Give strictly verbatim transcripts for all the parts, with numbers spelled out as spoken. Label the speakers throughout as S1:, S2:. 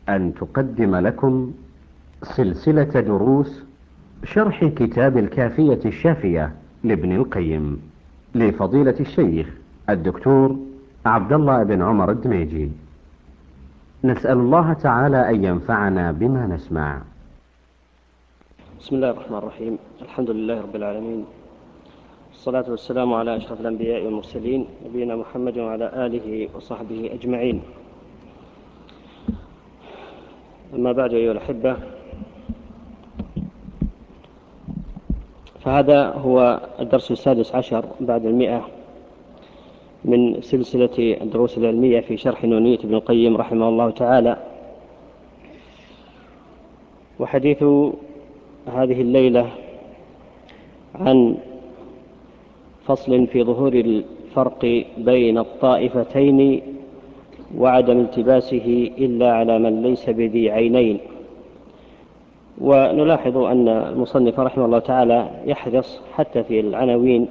S1: أن تقدم لكم سلسلة دروس شرح كتاب الكافية الشافية لابن القيم لفضيلة الشيخ الدكتور عبد الله بن عمر الدميجي. نسأل الله تعالى أن ينفعنا بما نسمع.
S2: بسم الله الرحمن الرحيم. الحمد لله رب العالمين، والصلاة والسلام على أشرف الأنبياء والمرسلين، نبينا محمد وعلى آله وصحبه أجمعين. أما بعد أيها الأحبة، فهذا هو الدرس السادس عشر بعد المئة من سلسلة الدروس العلمية في شرح نونية ابن القيم رحمه الله تعالى. وحديث هذه الليلة عن فصل في ظهور الفرق بين الطائفتين وعدم التباسه إلا على من ليس بذي عينين. ونلاحظ أن المصنف رحمه الله تعالى يحرص حتى في العناوين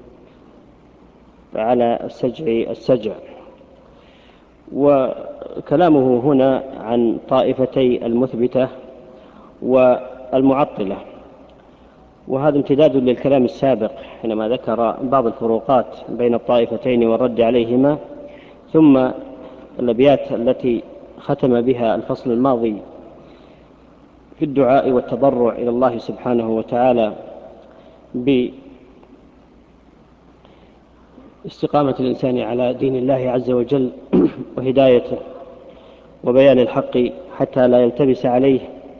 S2: على السجع السجع وكلامه هنا عن طائفتي المثبتة والمعطلة، وهذا امتداد للكلام السابق حينما ذكر بعض الفروقات بين الطائفتين والرد عليهما، ثم الأبيات التي ختم بها الفصل الماضي في الدعاء والتضرع إلى الله سبحانه وتعالى باستقامة الإنسان على دين الله عز وجل وهدايته وبيان الحق حتى لا يلتبس عليه.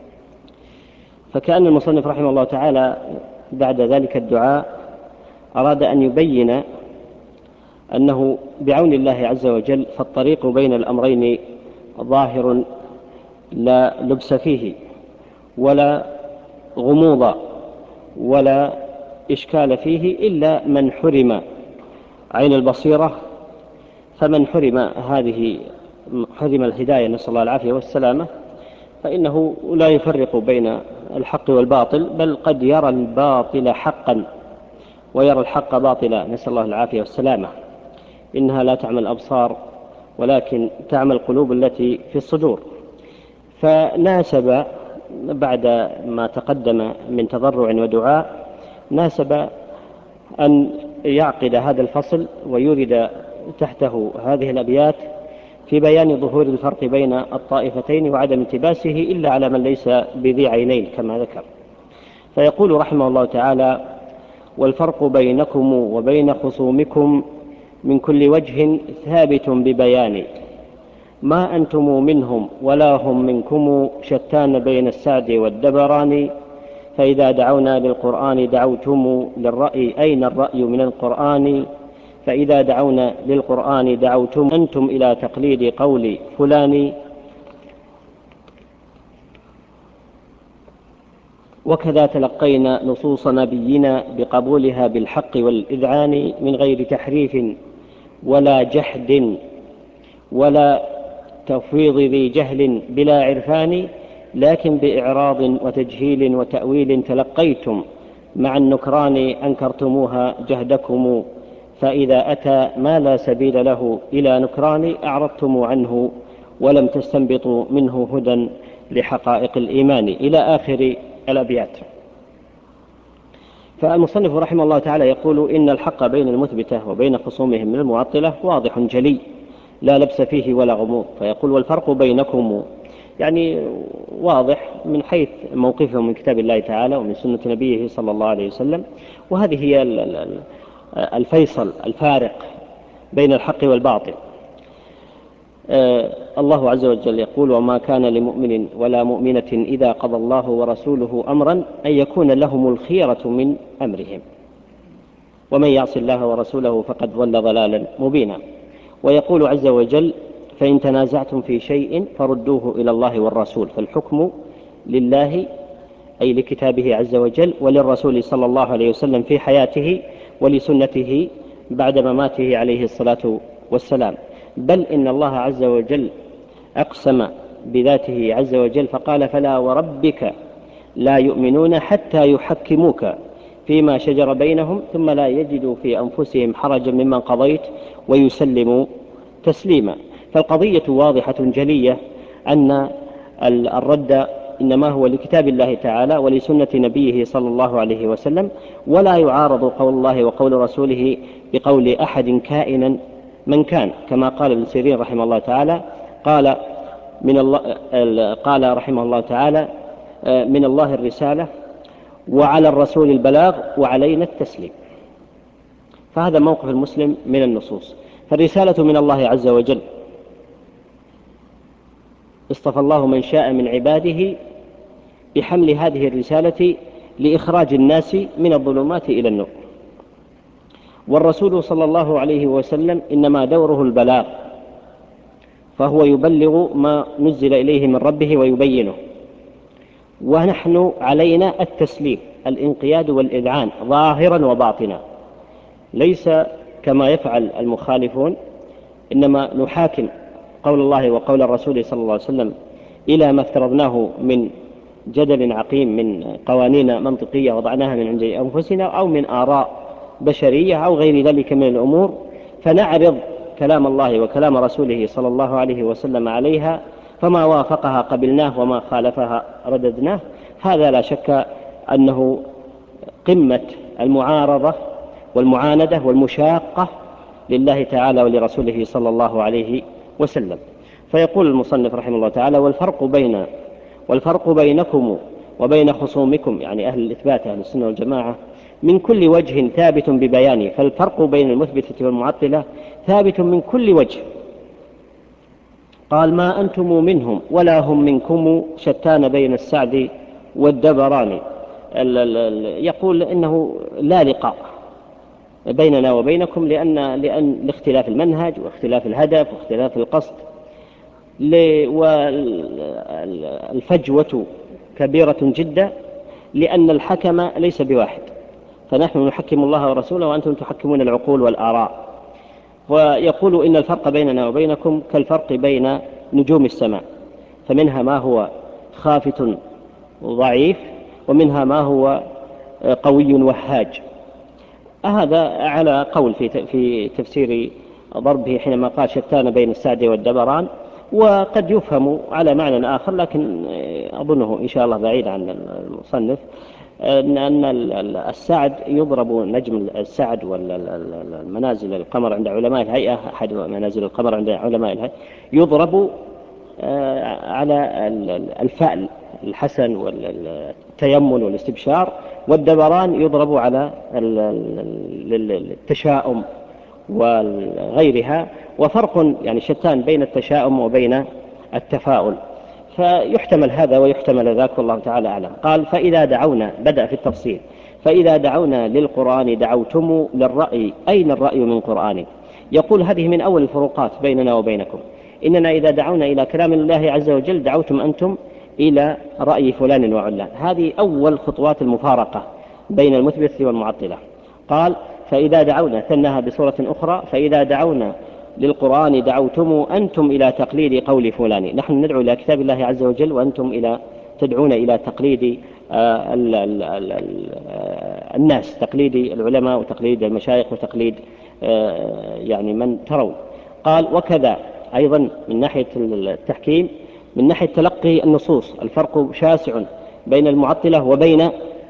S2: فكأن المصنف رحمه الله تعالى بعد ذلك الدعاء أراد أن يبين أنه بعون الله عز وجل فالطريق بين الأمرين ظاهر لا لبس فيه ولا غموض ولا إشكال فيه إلا من حرم عين البصيرة. فمن حرم هذه حرم الهداية، نسأل الله العافية والسلامة، فإنه لا يفرق بين الحق والباطل، بل قد يرى الباطل حقا ويرى الحق باطلا، نسأل الله العافية والسلامة. إنها لا تعمى الأبصار ولكن تعمى القلوب التي في الصدور. فناسب بعد ما تقدم من تضرع ودعاء ناسب أن يعقد هذا الفصل ويورد تحته هذه الأبيات في بيان ظهور الفرق بين الطائفتين وعدم التباسه إلا على من ليس بذي عينين كما ذكر. فيقول رحمه الله تعالى: والفرق بينكم وبين خصومكم من كل وجه ثابت ببيان، ما أنتم منهم ولا هم منكم، شتان بين السعد والدبران. فإذا دعونا للقرآن دعوتم للرأي، أين الرأي من القرآن؟ فإذا دعونا للقرآن دعوتم أنتم إلى تقليد قول فلان. وكذا تلقينا نصوص نبينا بقبولها بالحق والإذعان، من غير تحريف ولا جحد ولا تفويض ذي جهل بلا عرفان، لكن بإعراض وتجهيل وتأويل تلقيتم، مع النكران أنكرتموها جهدكم. فإذا أتى ما لا سبيل له إلى نكران أعرضتم عنه ولم تستنبطوا منه هدى لحقائق الإيمان، إلى آخر الأبيات. فالمصنف رحمه الله تعالى يقول: إن الحق بين المثبتة وبين خصومهم من المعطلة واضح جلي لا لبس فيه ولا غموض. فيقول: والفرق بينكم، يعني واضح من حيث موقفهم من كتاب الله تعالى ومن سنة نبيه صلى الله عليه وسلم. وهذه هي الفيصل الفارق بين الحق والباطل. آه الله عز وجل يقول: وما كان لمؤمن ولا مؤمنة إذا قضى الله ورسوله أمرا أن يكون لهم الخيرة من أمرهم، ومن يعص الله ورسوله فقد ضل ضلالا مبينا. ويقول عز وجل: فإن تنازعتم في شيء فردوه إلى الله والرسول. فالحكم لله أي لكتابه عز وجل، وللرسول صلى الله عليه وسلم في حياته، ولسنته بعد مماته عليه الصلاة والسلام. بل إن الله عز وجل أقسم بذاته عز وجل فقال: فلا وربك لا يؤمنون حتى يحكموك فيما شجر بينهم ثم لا يجدوا في أنفسهم حرجا ممن قضيت ويسلموا تسليما. فالقضية واضحة جلية أن الرد إنما هو لكتاب الله تعالى ولسنة نبيه صلى الله عليه وسلم، ولا يعارض قول الله وقول رسوله بقول أحد كائنا من كان، كما قال ابن سيرين رحمه الله تعالى قال من الله قال رحمه الله تعالى من الله الرسالة وعلى الرسول البلاغ وعلينا التسليم. فهذا موقف المسلم من النصوص. فالرسالة من الله عز وجل، اصطفى الله من شاء من عباده بحمل هذه الرسالة لإخراج الناس من الظلمات إلى النور. والرسول صلى الله عليه وسلم إنما دوره البلاغ، فهو يبلغ ما نزل إليه من ربه ويبينه، ونحن علينا التسليم، الانقياد والإذعان ظاهرا وباطنا، ليس كما يفعل المخالفون، إنما نحاكم قول الله وقول الرسول صلى الله عليه وسلم إلى ما افترضناه من جدل عقيم، من قوانين منطقية وضعناها من عند أنفسنا أو من آراء بشرية أو غير ذلك من الأمور، فنعرض كلام الله وكلام رسوله صلى الله عليه وسلم عليها، فما وافقها قبلناه وما خالفها رددناه. هذا لا شك أنه قمة المعارضة والمعاندة والمشاقة لله تعالى ولرسوله صلى الله عليه وسلم. فيقول المصنف رحمه الله تعالى: والفرق بين والفرق بينكم وبين خصومكم، يعني أهل الإثبات أهل السنة والجماعة، من كل وجه ثابت ببيانه. فالفرق بين المثبتة والمعطلة ثابت من كل وجه. قال: ما أنتم منهم ولا هم منكم، شتان بين السعد والدبران. يقول إنه لا لقاء بيننا وبينكم، لأن لأن لاختلاف المنهج واختلاف الهدف واختلاف القصد، والفجوة كبيرة جدا، لأن الحكم ليس بواحد، فنحن نحكم الله ورسوله وأنتم تحكمون العقول والآراء. ويقول إن الفرق بيننا وبينكم كالفرق بين نجوم السماء، فمنها ما هو خافت ضعيف ومنها ما هو قوي وهاج. هذا على قول في تفسير ضربه حينما قال شتان بين السعد والدبران، وقد يفهم على معنى آخر، لكن أظنه إن شاء الله بعيد عن المصنف، أن السعد يضرب نجم السعد والمنازل القمر عند علماء الهيئة، أحد منازل القمر عند علماء الهيئة، يضرب على الفأل الحسن والتيمن والاستبشار، والدبران يضرب على التشاؤم وغيرها. وفرق يعني شتان بين التشاؤم وبين التفاؤل، فيحتمل هذا ويحتمل ذاك، والله تعالى أعلم. قال: فإذا دعونا، بدأ في التفصيل، فإذا دعونا للقرآن دعوتم للرأي، أين الرأي من قرآن؟ يقول هذه من أول الفروقات بيننا وبينكم، إننا إذا دعونا إلى كلام الله عز وجل دعوتم أنتم إلى رأي فلان وعلان. هذه أول خطوات المفارقة بين المثبت والمعطلة. قال: فإذا دعونا، ثناها بصورة أخرى: فإذا دعونا للقرآن دعوتم أنتم إلى تقليد قول فلان. نحن ندعو إلى كتاب الله عز وجل، وأنتم إلى تدعون إلى تقليد آه ال ال ال ال الناس، تقليد العلماء وتقليد المشايخ وتقليد آه يعني من ترون. قال: وكذا أيضا من ناحية التحكيم، من ناحية تلقي النصوص الفرق شاسع بين المعطلة وبين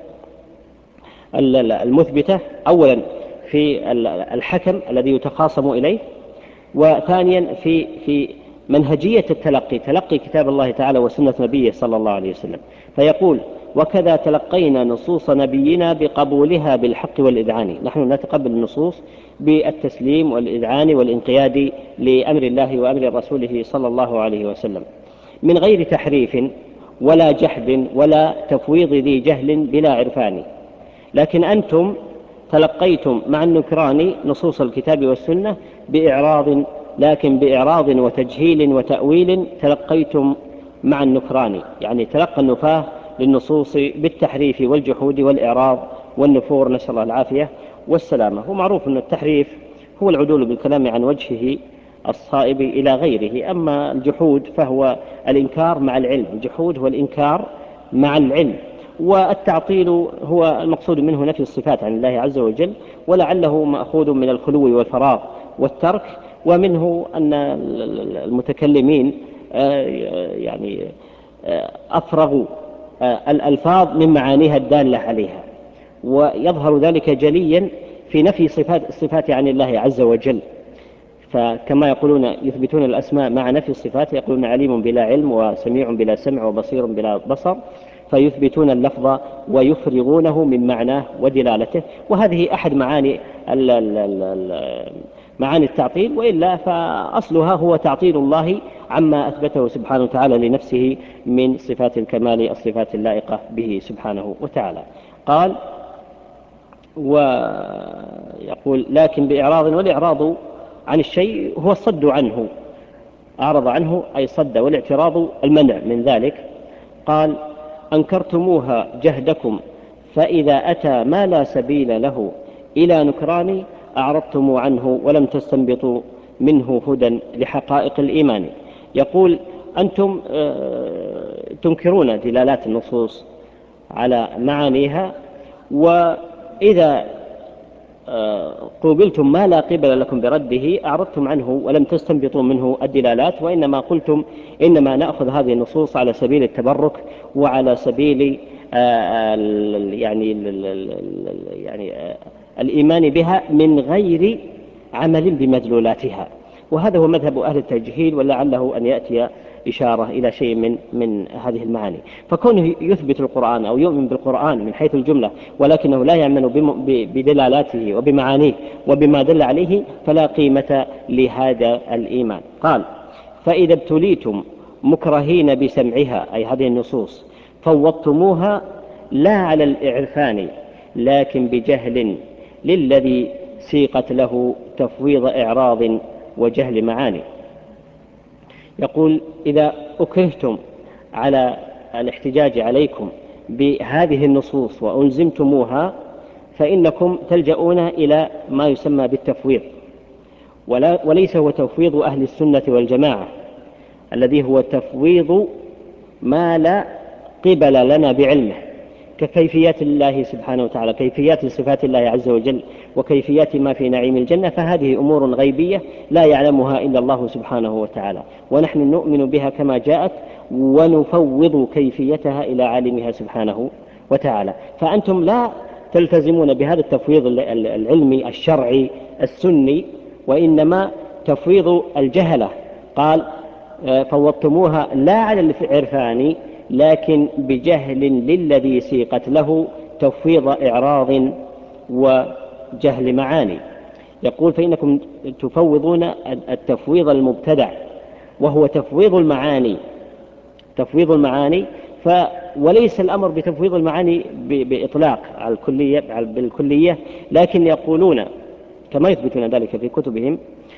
S2: المثبتة. أولا في الحكم الذي يتخاصم إليه، وثانيا في في منهجية التلقي، تلقي كتاب الله تعالى وسنة نبيه صلى الله عليه وسلم. فيقول: وكذا تلقينا نصوص نبينا بقبولها بالحق والإذعان. نحن نتقبل النصوص بالتسليم والإذعان والانقياد لأمر الله وأمر رسوله صلى الله عليه وسلم، من غير تحريف ولا جحد ولا تفويض ذي جهل بلا عرفان. لكن أنتم تلقيتم مع النكران نصوص الكتاب والسنة بإعراض، لكن بإعراض وتجهيل وتأويل تلقيتم مع النكران، يعني تلقى النفاه للنصوص بالتحريف والجحود والإعراض والنفور، نسأل الله العافية والسلامة. ومعروف أن التحريف هو العدول بالكلام عن وجهه الصائب إلى غيره، أما الجحود فهو الإنكار مع العلم، الجحود هو الإنكار مع العلم. والتعطيل هو المقصود منه نفي الصفات عن الله عز وجل، ولعله مأخوذ من الخلو والفراغ والترك. ومنه أن المتكلمين يعني أفرغوا الألفاظ من معانيها الدالة عليها، ويظهر ذلك جليا في نفي صفات الصفات عن الله عز وجل. فكما يقولون يثبتون الأسماء مع نفي الصفات، يقولون عليم بلا علم وسميع بلا سمع وبصير بلا بصر، فيثبتون اللفظ ويفرغونه من معناه ودلالته، وهذه أحد معاني معاني التعطيل، وإلا فأصلها هو تعطيل الله عما أثبته سبحانه وتعالى لنفسه من صفات الكمال، الصفات اللائقة به سبحانه وتعالى. قال ويقول لكن بإعراض، والإعراض عن الشيء هو الصد عنه، أعرض عنه أي صد، والاعتراض المنع من ذلك. قال أنكرتموها جهدكم، فإذا أتى ما لا سبيل له إلى نكران أعرضتم عنه ولم تستنبطوا منه هدى لحقائق الإيمان. يقول أنتم تنكرون دلالات النصوص على معانيها، وإذا قوبلتم ما لا قبل لكم برده أعرضتم عنه ولم تستنبطوا منه الدلالات، وإنما قلتم إنما نأخذ هذه النصوص على سبيل التبرك وعلى سبيل يعني يعني الإيمان بها من غير عمل بمدلولاتها. وهذا هو مذهب أهل التجهيل، ولعله أن يأتي إشارة إلى شيء من من هذه المعاني. فكونه يثبت القرآن أو يؤمن بالقرآن من حيث الجملة، ولكنه لا يعمل بدلالاته وبمعانيه وبما دل عليه، فلا قيمة لهذا الإيمان. قال فإذا ابتليتم مكرهين بسمعها، أي هذه النصوص، فوضتموها لا على الإعرفان لكن بجهل للذي سيقت له تفويض إعراض وجهل معاني. يقول إذا أكرهتم على الاحتجاج عليكم بهذه النصوص وألزمتموها، فإنكم تلجؤون إلى ما يسمى بالتفويض، ولا وليس هو تفويض أهل السنة والجماعة، الذي هو تفويض ما لا قبل لنا بعلمه، ككيفيات الله سبحانه وتعالى، كيفيات صفات الله عز وجل، وكيفيات ما في نعيم الجنة، فهذه أمور غيبية لا يعلمها إلا الله سبحانه وتعالى، ونحن نؤمن بها كما جاءت ونفوض كيفيتها إلى عالمها سبحانه وتعالى. فأنتم لا تلتزمون بهذا التفويض العلمي الشرعي السني، وإنما تفويض الجهلة. قال فوضتموها لا على العرفان لكن بجهل للذي سيقت له تفويض إعراض وجهل معاني. يقول فإنكم تفوضون التفويض المبتدع، وهو تفويض المعاني، تفويض المعاني ف وليس الأمر بتفويض المعاني بإطلاق على الكلية بالكلية، لكن يقولون كما يثبتون ذلك في كتبهم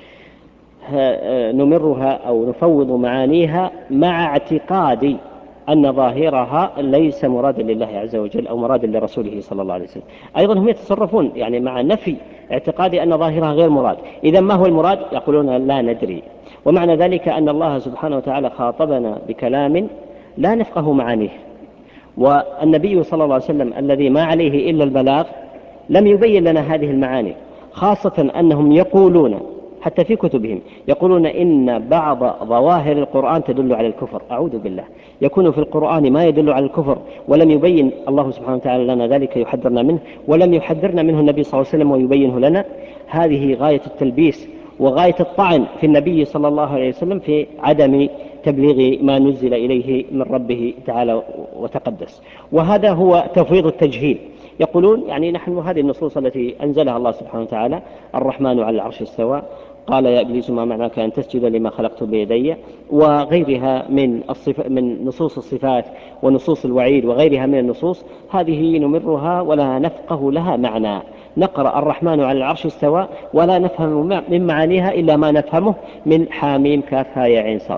S2: نمرها أو نفوض معانيها مع اعتقاد أن ظاهرها ليس مرادا لله عز وجل أو مرادا لرسوله صلى الله عليه وسلم. أيضا هم يتصرفون يعني مع نفي اعتقاد أن ظاهرها غير مراد. إذا ما هو المراد؟ يقولون لا ندري. ومعنى ذلك أن الله سبحانه وتعالى خاطبنا بكلام لا نفقه معانيه، والنبي صلى الله عليه وسلم الذي ما عليه إلا البلاغ لم يبين لنا هذه المعاني، خاصة أنهم يقولون حتى في كتبهم يقولون إن بعض ظواهر القرآن تدل على الكفر. أعوذ بالله، يكون في القرآن ما يدل على الكفر ولم يبين الله سبحانه وتعالى لنا ذلك، يحذرنا منه، ولم يحذرنا منه النبي صلى الله عليه وسلم ويبينه لنا. هذه غاية التلبيس وغاية الطعن في النبي صلى الله عليه وسلم في عدم تبليغ ما نزل إليه من ربه تعالى وتقدس. وهذا هو تفويض التجهيل. يقولون يعني نحن هذه النصوص التي أنزلها الله سبحانه وتعالى، الرحمن على العرش استوى، قال يا إبليس ما معناك أن تسجد لما خلقت بيدي، وغيرها من الصف... من نصوص الصفات ونصوص الوعيد وغيرها من النصوص، هذه نمرها ولا نفقه لها معنى. نقرأ الرحمن على العرش استوى ولا نفهم من معانيها إلا ما نفهمه من حاميم كاف هاء يا عين صاد.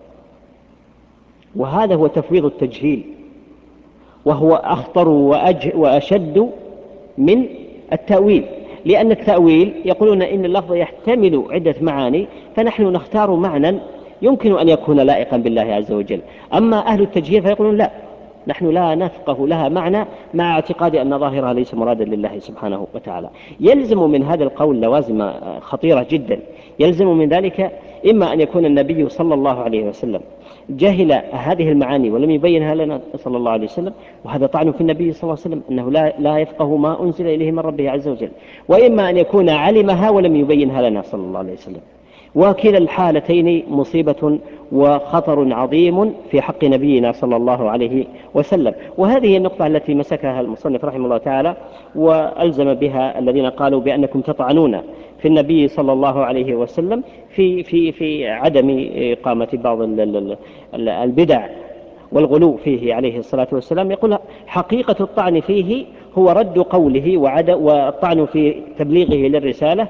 S2: وهذا هو تفويض التجهيل، وهو أخطر وأج... وأشد من التأويل، لأن التأويل يقولون إن اللفظ يحتمل عدة معاني، فنحن نختار معنى يمكن أن يكون لائقا بالله عز وجل. أما أهل التجهيل فيقولون لا، نحن لا نفقه لها معنى مع اعتقاد أن ظاهرها ليس مرادا لله سبحانه وتعالى. يلزم من هذا القول لوازم خطيرة جدا. يلزم من ذلك إما أن يكون النبي صلى الله عليه وسلم جهل هذه المعاني ولم يبينها لنا صلى الله عليه وسلم، وهذا طعن في النبي صلى الله عليه وسلم أنه لا, لا يفقه ما أنزل إليه من ربه عز وجل. وإما أن يكون علمها ولم يبينها لنا صلى الله عليه وسلم، وكلا الحالتين مصيبة وخطر عظيم في حق نبينا صلى الله عليه وسلم. وهذه النقطة التي مسكها المصنف رحمه الله تعالى وألزم بها الذين قالوا بأنكم تطعنون في النبي صلى الله عليه وسلم في, في, في عدم إقامة بعض البدع والغلو فيه عليه الصلاة والسلام. يقول حقيقة الطعن فيه هو رد قوله والطعن في تبليغه للرسالة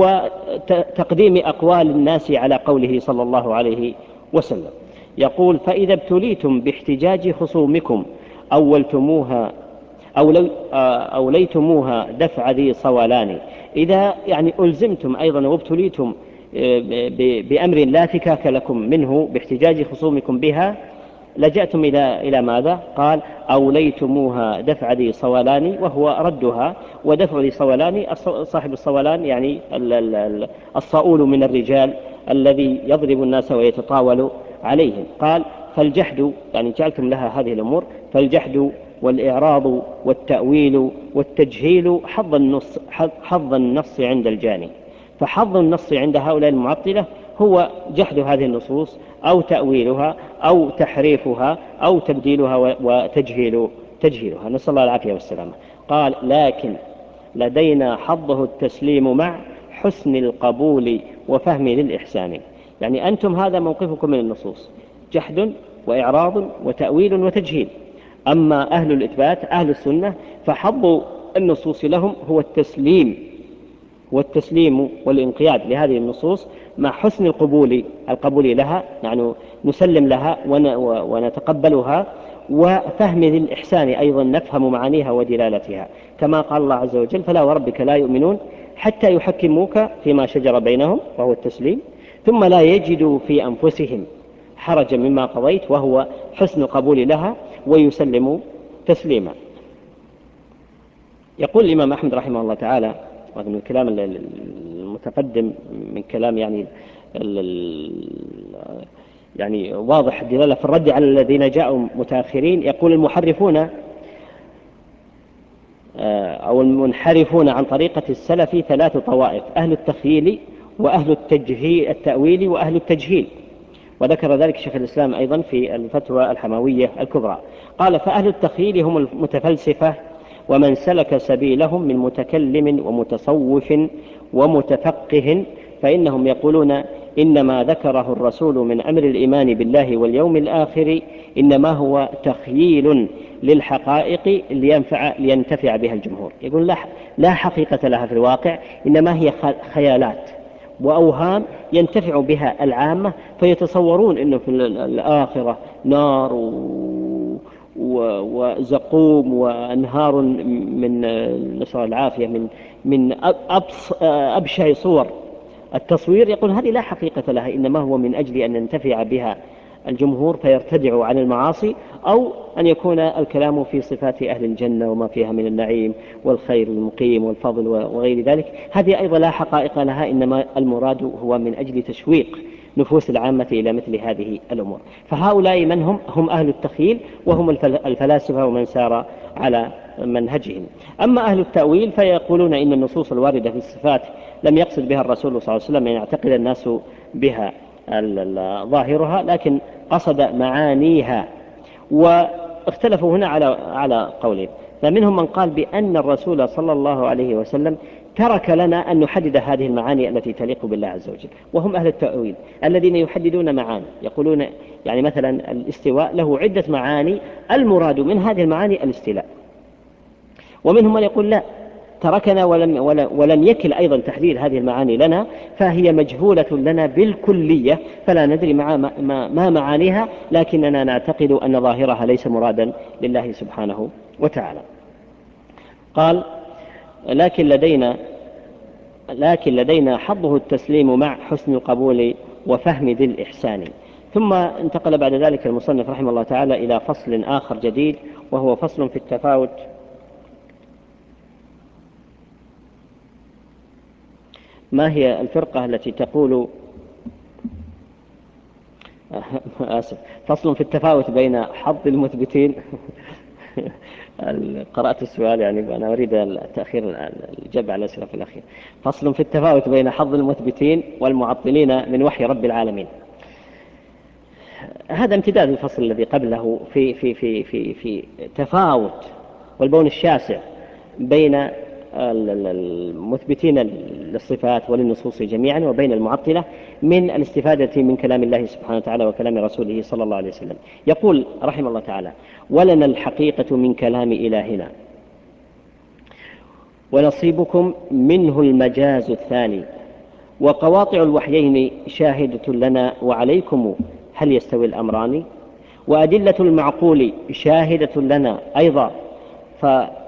S2: وتقديم أقوال الناس على قوله صلى الله عليه وسلم. يقول فإذا ابتليتم باحتجاج خصومكم أولتموها أوليتموها دفع ذي صولان. إذا يعني ألزمتم أيضا وابتليتم بأمر لا فكاك لكم منه باحتجاج خصومكم بها لجأتم إلى إلى ماذا؟ قال أوليتموها دفع ذي صولان، وهو ردها. ودفع ذي صولان صاحب الصولان يعني الصؤول من الرجال الذي يضرب الناس ويتطاول عليهم. قال فالجحد يعني جعلتم لها هذه الأمور، فالجحد والإعراض والتأويل والتجهيل حظ النص, حظ النص عند الجاني. فحظ النص عند هؤلاء المعطلة هو جحد هذه النصوص أو تأويلها أو تحريفها أو تبديلها وتجهيل تجهيلها، نسأل الله العافية والسلامة. قال لكن لدينا حظه التسليم مع حسن القبول وفهم للإحسان. يعني أنتم هذا موقفكم من النصوص، جحد وإعراض وتأويل وتجهيل. أما أهل الإثبات أهل السنة فحظ النصوص لهم هو التسليم والتسليم والانقياد لهذه النصوص مع حسن القبول القبول لها، يعني نسلم لها ونتقبلها، وفهم ذي الإحسان أيضا نفهم معانيها ودلالتها، كما قال الله عز وجل فلا وربك لا يؤمنون حتى يحكموك فيما شجر بينهم وهو التسليم ثم لا يجدوا في أنفسهم حرجا مما قضيت وهو حسن القبول لها ويسلم تسليما. يقول الإمام أحمد رحمه الله تعالى، وهذا من الكلام المتقدم من كلام يعني يعني واضح الدلالة في الرد على الذين جاءوا متأخرين، يقول المحرفون أو المنحرفون عن طريقة السلف ثلاث طوائف: أهل التخييل وأهل التجهيل التأويل وأهل التجهيل. وذكر ذلك شيخ الإسلام أيضا في الفتوى الحموية الكبرى. قال فأهل التخييل هم المتفلسفة ومن سلك سبيلهم من متكلم ومتصوف ومتفقه، فإنهم يقولون إنما ذكره الرسول من أمر الإيمان بالله واليوم الآخر إنما هو تخييل للحقائق لينفع لينتفع بها الجمهور. يقول لا, لا حقيقة لها في الواقع، إنما هي خيالات وأوهام ينتفع بها العامة، فيتصورون أنه في الآخرة نار وزقوم وأنهار من نسأل العافية من من أبشع صور التصوير. يقول هذه لا حقيقة لها، إنما هو من أجل أن ينتفع بها الجمهور فيرتدعوا عن المعاصي، أو أن يكون الكلام في صفات أهل الجنة وما فيها من النعيم والخير المقيم والفضل وغير ذلك. هذه أيضا لا حقائق لها، إنما المراد هو من أجل تشويق نفوس العامة إلى مثل هذه الأمور. فهؤلاء من هم؟ هم أهل التخيل وهم الفلاسفة ومن سار على منهجهم. أما أهل التأويل فيقولون إن النصوص الواردة في الصفات لم يقصد بها الرسول صلى الله عليه وسلم أن يعتقد الناس بها ظاهرها، لكن قصد معانيها. واختلفوا هنا على على قولين، فمنهم من قال بأن الرسول صلى الله عليه وسلم ترك لنا أن نحدد هذه المعاني التي تليق بالله عز وجل، وهم أهل التأويل الذين يحددون معاني، يقولون يعني مثلا الاستواء له عدة معاني المراد من هذه المعاني الاستيلاء. ومنهم من يقول لا، تركنا ولم, ولم يكل أيضا تحديد هذه المعاني لنا، فهي مجهولة لنا بالكلية فلا ندري مع ما, ما معانيها، لكننا نعتقد أن ظاهرها ليس مرادا لله سبحانه وتعالى. قال لكن لدينا لكن لدينا حظه التسليم مع حسن القبول وفهم ذي الإحسان. ثم انتقل بعد ذلك المصنف رحمه الله تعالى إلى فصل آخر جديد، وهو فصل في التفاوت ما هي الفرقة التي تقول آسف. فصل في التفاوت بين حظ المثبتين قرأت السؤال يعني أنا أريد التأخير الإجابة على الأسئلة في الأخير. فصل في التفاوت بين حظ المثبتين والمعطلين من وحي رب العالمين. هذا امتداد الفصل الذي قبله في في في في في تفاوت والبون الشاسع بين المثبتين للصفات وللنصوص جميعا وبين المعطلة من الاستفادة من كلام الله سبحانه وتعالى وكلام رسوله صلى الله عليه وسلم. يقول رحمه الله تعالى: ولنا الحقيقة من كلام إلهنا ونصيبكم منه المجاز الثاني، وقواطع الوحيين شاهدة لنا وعليكم هل يستوي الأمران، وأدلة المعقول شاهدة لنا أيضا ف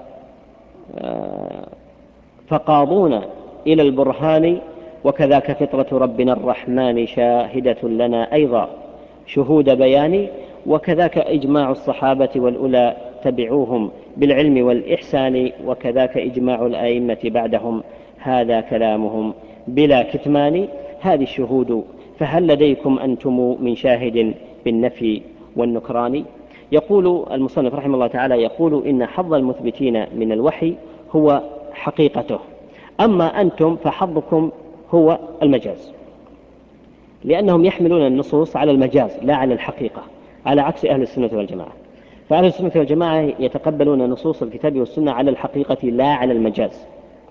S2: فقاضون إلى البرهان، وكذاك فطرة ربنا الرحمن شاهدة لنا أيضا شهود بيان، وكذاك إجماع الصحابة والأولى تبعوهم بالعلم والإحسان، وكذاك إجماع الأئمة بعدهم هذا كلامهم بلا كتمان. هذه الشهود فهل لديكم أنتم من شاهد بالنفي والنكران. يقول المصنف رحمه الله تعالى: يقول إن حظ المثبتين من الوحي هو حقيقته، أما أنتم فحظكم هو المجاز، لأنهم يحملون النصوص على المجاز لا على الحقيقة، على عكس أهل السنة والجماعة. فأهل السنة والجماعة يتقبلون نصوص الكتاب والسنة على الحقيقة لا على المجاز.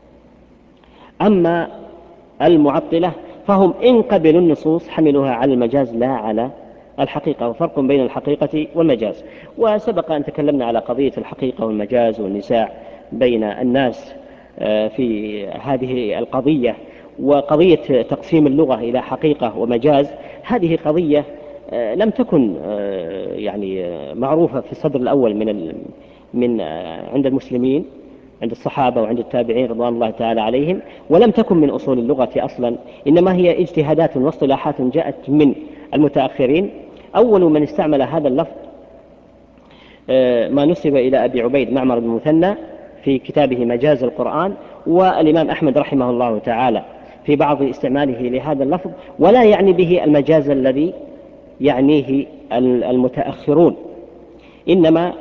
S2: أما المعطلة فهم إن قبلوا النصوص حملوها على المجاز لا على الحقيقة، وفرق بين الحقيقة والمجاز. وسبق أن تكلمنا على قضية الحقيقة والمجاز والنزاع بين الناس في هذه القضية، وقضية تقسيم اللغة إلى حقيقة ومجاز هذه قضية لم تكن يعني معروفة في الصدر الأول من من عند المسلمين، عند الصحابة وعند التابعين رضوان الله تعالى عليهم، ولم تكن من أصول اللغة أصلا، إنما هي اجتهادات واصطلاحات جاءت من المتأخرين. أول من استعمل هذا اللفظ ما نسب إلى أبي عبيد معمر بن مثنى في كتابه مجاز القرآن، والإمام أحمد رحمه الله تعالى في بعض استعماله لهذا اللفظ، ولا يعني به المجاز الذي يعنيه المتأخرون، إنما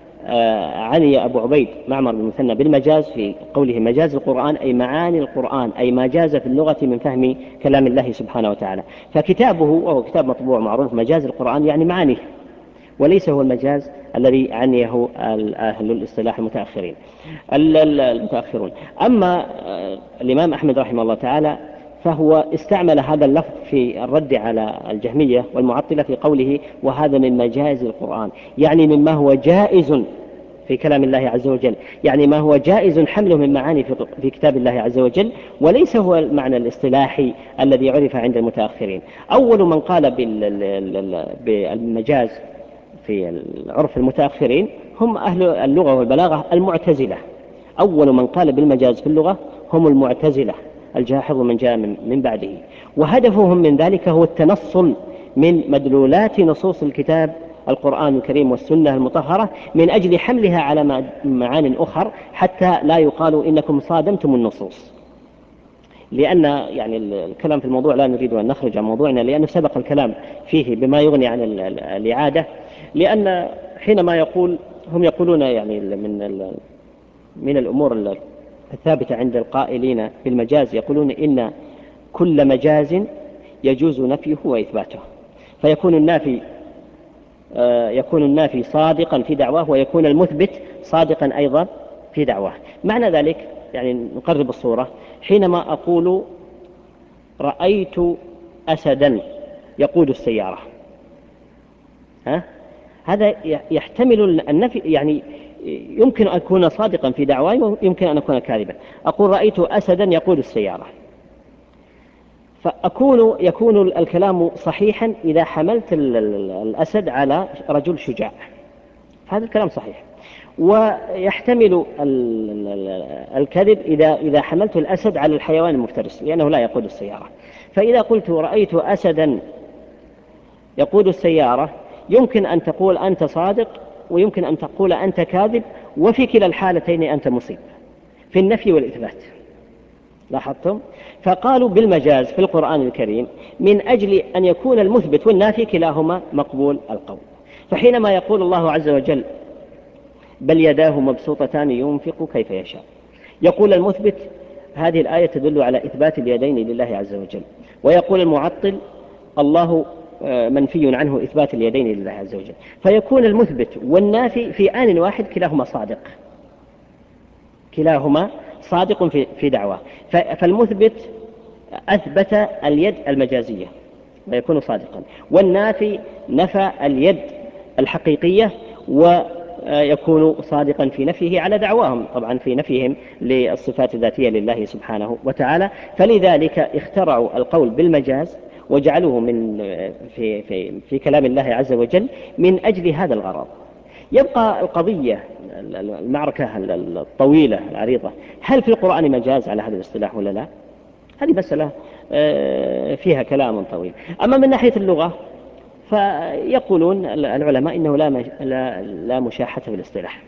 S2: عني أبو عبيد معمر بن مثنى بالمجاز في قوله مجاز القرآن أي معاني القرآن، أي ما جاز في اللغة من فهم كلام الله سبحانه وتعالى. فكتابه وهو كتاب مطبوع معروف مجاز القرآن يعني معانيه، وليس هو المجاز الذي عنيه أهل الاصطلاح المتأخرين المتأخرون. أما الإمام أحمد رحمه الله تعالى فهو استعمل هذا اللفظ في الرد على الجهمية والمعطلة في قوله وهذا من مجاز القرآن، يعني مما هو جائز في كلام الله عز وجل، يعني ما هو جائز حمله من معاني في كتاب الله عز وجل، وليس هو المعنى الاصطلاحي الذي عرف عند المتأخرين. أول من قال بالمجاز في عرف المتأخرين هم أهل اللغة والبلاغة المعتزلة. أول من قال بالمجاز في اللغة هم المعتزلة الجاحظ من جاء من بعده، وهدفهم من ذلك هو التنصل من مدلولات نصوص الكتاب القرآن الكريم والسنة المطهرة من أجل حملها على معان أخر حتى لا يقال إنكم صادمتم النصوص. لأن يعني الكلام في الموضوع لا نريد أن نخرج عن موضوعنا، لأنه سبق الكلام فيه بما يغني عن الإعادة. لأن حينما يقول هم يقولون يعني من من الأمور الثابتة عند القائلين بالمجاز يقولون إن كل مجاز يجوز نفيه وإثباته، فيكون النافي يكون النافي صادقا في دعواه، ويكون المثبت صادقا أيضا في دعواه. معنى ذلك يعني نقرب الصورة، حينما أقول رأيت أسدا يقود السيارة، ها؟ هذا يحتمل النفي، يعني يمكن أن أكون صادقا في دعواي ويمكن أن أكون كاذبا. أقول رأيت أسدا يقود السيارة، فأكون يكون الكلام صحيحا إذا حملت الأسد على رجل شجاع، هذا الكلام صحيح. ويحتمل الكذب إذا إذا حملت الأسد على الحيوان المفترس لأنه لا يقود السيارة. فإذا قلت رأيت أسدا يقود السيارة يمكن أن تقول أنت صادق ويمكن أن تقول أنت كاذب، وفي كلا الحالتين أنت مصيب في النفي والإثبات. لاحظتم؟ فقالوا بالمجاز في القرآن الكريم من أجل أن يكون المثبت والنافي كلاهما مقبول القول. فحينما يقول الله عز وجل بل يداه مبسوطتان ينفق كيف يشاء، يقول المثبت هذه الآية تدل على إثبات اليدين لله عز وجل، ويقول المعطل الله منفي عنه إثبات اليدين لله عز وجل، فيكون المثبت والنافي في آن واحد كلاهما صادق، كلاهما صادق في في دعواه. فالمثبت أثبت اليد المجازية ويكون صادقا، والنافي نفى اليد الحقيقية ويكون صادقا في نفيه على دعواهم، طبعا في نفيهم للصفات الذاتية لله سبحانه وتعالى. فلذلك اخترعوا القول بالمجاز وجعلوه من في, في, في كلام الله عز وجل من أجل هذا الغرض. يبقى القضية المعركة الطويلة العريضة، هل في القرآن مجاز على هذا الاصطلاح ولا لا؟ هذه مسألة فيها كلام طويل. أما من ناحية اللغة فيقولون العلماء إنه لا, لا, لا مشاحة في الاصطلاح،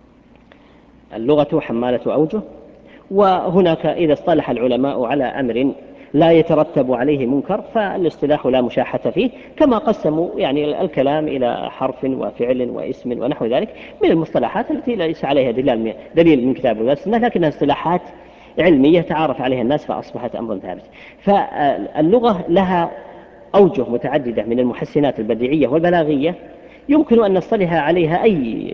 S2: اللغة حمالة أوجه، وهناك إذا اصطلح العلماء على أمر لا يترتب عليه منكر فالاصطلاح لا مشاحة فيه، كما قسموا يعني الكلام إلى حرف وفعل واسم ونحو ذلك من المصطلحات التي ليس عليها دليل من كتاب والسنة، لكنها اصطلاحات علمية تعارف عليها الناس فأصبحت أمرا ثابت. فاللغة لها أوجه متعددة من المحسنات البديعية والبلاغية يمكن أن نصطلح عليها أي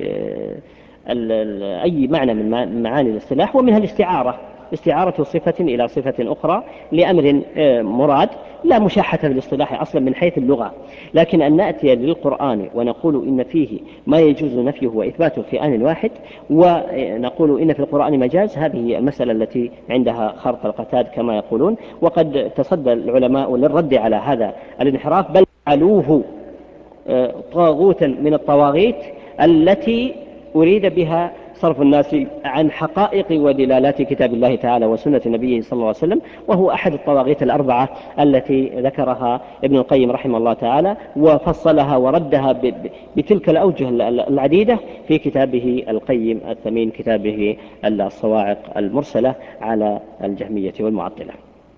S2: أي معنى من معاني الاصطلاح، ومنها الاستعارة، استعارة صفة إلى صفة أخرى لأمر مراد، لا مشاحة في الاصطلاح أصلا من حيث اللغة. لكن أن نأتي للقرآن ونقول إن فيه ما يجوز نفيه وإثباته في آن واحد، ونقول إن في القرآن مجاز، هذه المسألة التي عندها خرط القتاد كما يقولون. وقد تصدى العلماء للرد على هذا الانحراف، بل جعلوه طاغوتا من الطواغيت التي أريد بها صرف الناس عن حقائق ودلالات كتاب الله تعالى وسنة نبيه صلى الله عليه وسلم، وهو أحد الطواغيت الأربعة التي ذكرها ابن القيم رحمه الله تعالى وفصلها وردها بتلك الأوجه العديدة في كتابه القيم الثمين، كتابه الصواعق المرسلة على الجهمية والمعطلة.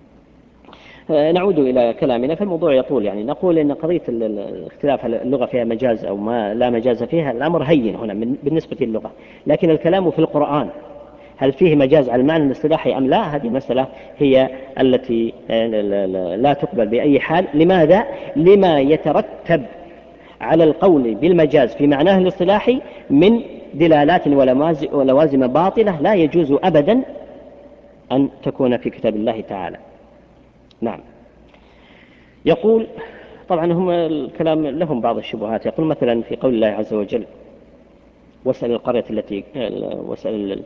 S2: نعود إلى كلامنا، فالموضوع يطول. يعني نقول إن قضية الاختلاف اللغة فيها مجاز أو ما لا مجاز فيها الأمر هين هنا بالنسبة للغة، لكن الكلام في القرآن هل فيه مجاز على المعنى الاصطلاحي أم لا، هذه مسألة هي التي لا تقبل بأي حال. لماذا؟ لما يترتب على القول بالمجاز في معناه الاصطلاحي من دلالات ولوازم باطلة لا يجوز أبدا أن تكون في كتاب الله تعالى. نعم. يقول طبعا هم الكلام لهم بعض الشبهات، يقول مثلا في قول الله عز وجل واسأل القرية التي واسأل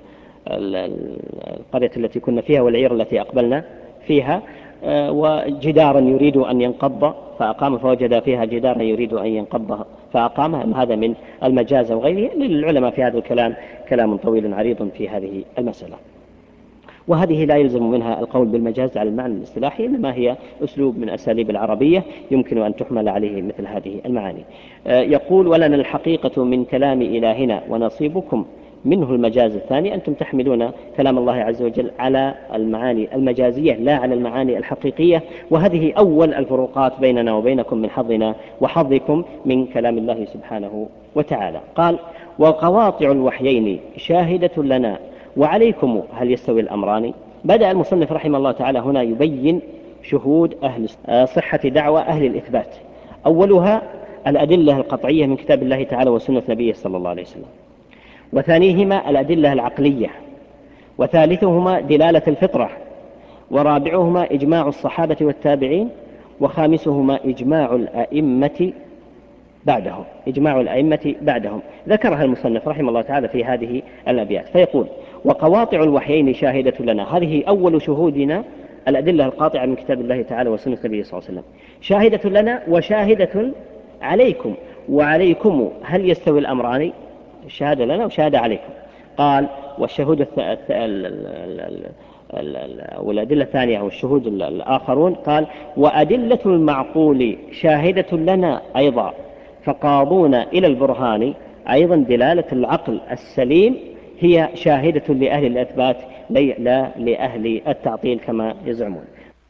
S2: القرية التي كنا فيها والعير التي أقبلنا فيها، وجدارا يريد أن ينقض فأقام فوجد فيها جدارا يريد أن ينقض فأقامه، هذا من المجاز وغيره. للعلماء في هذا الكلام كلام طويل عريض في هذه المسألة، وهذه لا يلزم منها القول بالمجاز على المعنى الاصطلاحي، إنما هي أسلوب من أساليب العربية يمكن أن تحمل عليه مثل هذه المعاني. يقول ولنا الحقيقة من كلام إلهنا ونصيبكم منه المجاز الثاني، أنتم تحملون كلام الله عز وجل على المعاني المجازية لا على المعاني الحقيقية، وهذه أول الفروقات بيننا وبينكم من حظنا وحظكم من كلام الله سبحانه وتعالى. قال وقواطع الوحيين شاهدة لنا وعليكم هل يستوي الأمران. بدأ المصنف رحمه الله تعالى هنا يبين شهود أهل صحة دعوة أهل الإثبات. أولها الأدلة القطعية من كتاب الله تعالى وسنة نبيه صلى الله عليه وسلم، وثانيهما الأدلة العقلية، وثالثهما دلالة الفطرة، ورابعهما إجماع الصحابة والتابعين، وخامسهما إجماع الأئمة بعدهم إجماع الأئمة بعدهم. ذكرها المصنف رحمه الله تعالى في هذه الأبيات، فيقول وقواطع الوحيين شاهدة لنا، هذه أول شهودنا الأدلة القاطعة من كتاب الله تعالى وسنة النبي صلى الله عليه وسلم، شاهدة لنا وشاهدة عليكم. وعليكم هل يستوي الأمران؟ الشهادة لنا وشهادة عليكم. قال والشهود والأدلة الثانية أو الشهود الآخرون، قال وأدلة المعقول شاهدة لنا أيضا، فقاضون إلى البرهان. أيضا دلالة العقل السليم هي شاهدة لأهل الإثبات لا لأهل التعطيل كما يزعمون.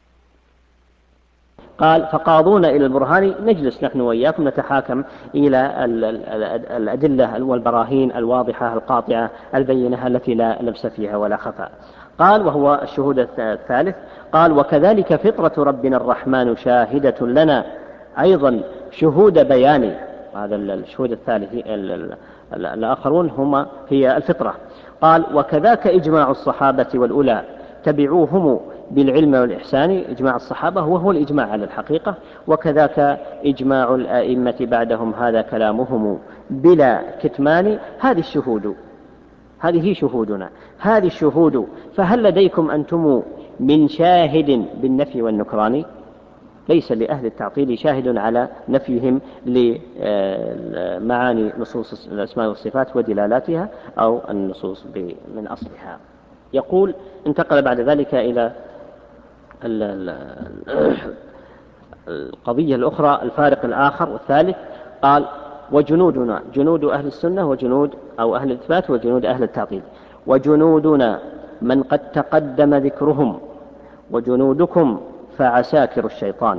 S2: قال فقاضون إلى البرهان، نجلس نحن وإياكم نتحاكم إلى الأدلة والبراهين الواضحة القاطعة البينة التي لا لبس فيها ولا خفاء. قال وهو الشهود الثالث، قال وكذلك فطرة ربنا الرحمن شاهدة لنا، أيضا شهود بيان. هذا الشهود الثالث الآخرون هم هي الفطرة. قال وكذاك إجماع الصحابة والأولى تبعوهم بالعلم والإحسان، إجماع الصحابة وهو الإجماع على الحقيقة، وكذاك إجماع الآئمة بعدهم هذا كلامهم بلا كتمان. هذه الشهود، هذه شهودنا، هذه الشهود، فهل لديكم أنتم من شاهد بالنفي والنكران؟ ليس لأهل التعطيل شاهد على نفيهم لمعاني نصوص الأسماء والصفات ودلالاتها أو النصوص من أصلها. يقول انتقل بعد ذلك إلى القضية الأخرى، الفارق الآخر والثالث. قال وجنودنا، جنود أهل السنة وجنود أو أهل الإثبات وجنود أهل التعطيل. وجنودنا من قد تقدم ذكرهم، وجنودكم فعساكر الشيطان.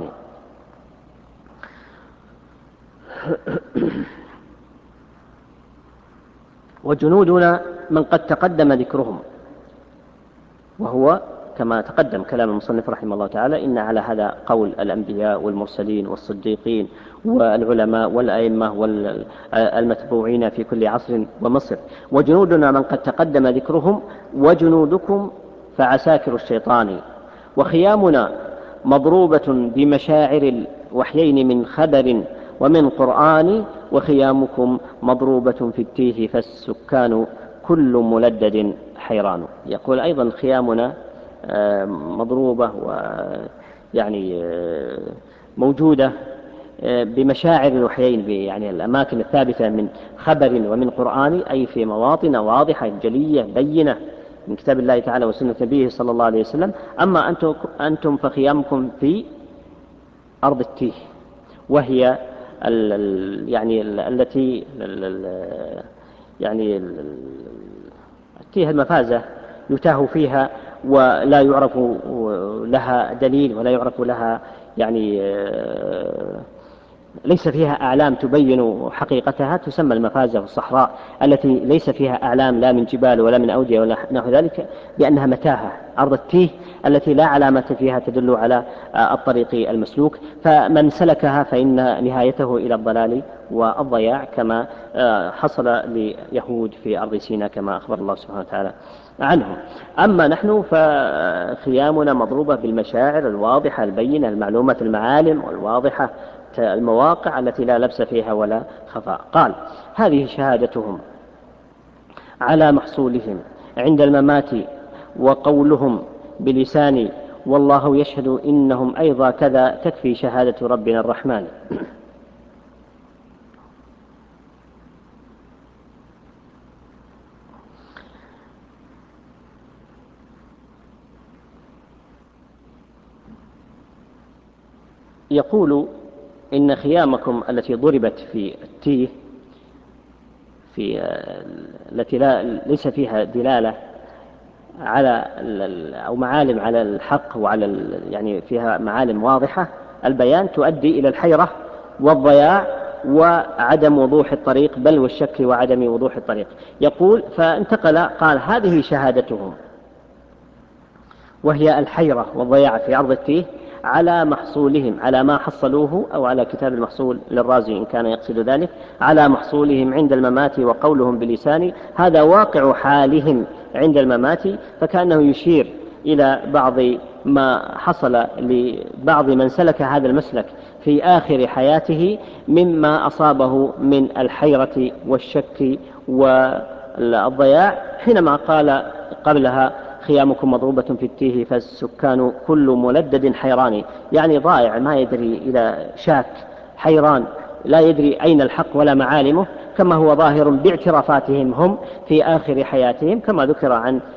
S2: وجنودنا من قد تقدم ذكرهم، وهو كما تقدم كلام المصنف رحمه الله تعالى، إن على هذا قول الأنبياء والمرسلين والصديقين والعلماء والأئمة والمتبوعين في كل عصر ومصر. وجنودنا من قد تقدم ذكرهم، وجنودكم فعساكر الشيطان. وخيامنا مضروبة بمشاعر الوحيين من خبر ومن قرآن، وخيامكم مضروبة في التيه فالسكان كل ملدد حيران. يقول أيضا خيامنا مضروبة ويعني موجودة بمشاعر الوحيين، يعني الأماكن الثابتة من خبر ومن قرآن، أي في مواطن واضحة جلية بينة من كتاب الله تعالى وسنة نبيه صلى الله عليه وسلم. أما أنتم, أنتم فخيامكم في أرض التيه، وهي ال ال يعني ال التي ال يعني التيه المفازة يتاه فيها ولا يعرف لها دليل ولا يعرف لها يعني ليس فيها أعلام تبين حقيقتها، تسمى المفازة في الصحراء التي ليس فيها أعلام لا من جبال ولا من أودية ولا نحو ذلك، بأنها متاهة، أرض التيه التي لا علامة فيها تدل على الطريق المسلوك، فمن سلكها فإن نهايته إلى الضلال والضياع، كما حصل ليهود في أرض سيناء كما أخبر الله سبحانه وتعالى عنهم. أما نحن فخيامنا مضروبة بالمشاعر الواضحة البينة، المعلومة المعالم والواضحة المواقع التي لا لبس فيها ولا خفاء. قال هذه شهادتهم على محصولهم عند الممات، وقولهم بلسان والله يشهد إنهم أيضا كذا، تكفي شهادة ربنا الرحمن. يقول إن خيامكم التي ضربت في التيه في التي لا ليس فيها دلالة على أو معالم على الحق وعلى يعني فيها معالم واضحة البيان، تؤدي إلى الحيرة والضياع وعدم وضوح الطريق، بل والشك وعدم وضوح الطريق. يقول فانتقل قال هذه شهادتهم، وهي الحيرة والضياع في أرض التيه، على محصولهم، على ما حصلوه، أو على كتاب المحصول للرازي إن كان يقصد ذلك، على محصولهم عند الممات وقولهم بلسان. هذا واقع حالهم عند الممات، فكأنه يشير إلى بعض ما حصل لبعض من سلك هذا المسلك في آخر حياته مما أصابه من الحيرة والشك والضياع، حينما قال قبلها خيامكم مضروبة في التيه فالسكان كل ملدد حيران، يعني ضائع ما يدري، إلى شاك حيران لا يدري أين الحق ولا معالمه، كما هو ظاهر باعترافاتهم هم في آخر حياتهم، كما ذكر عن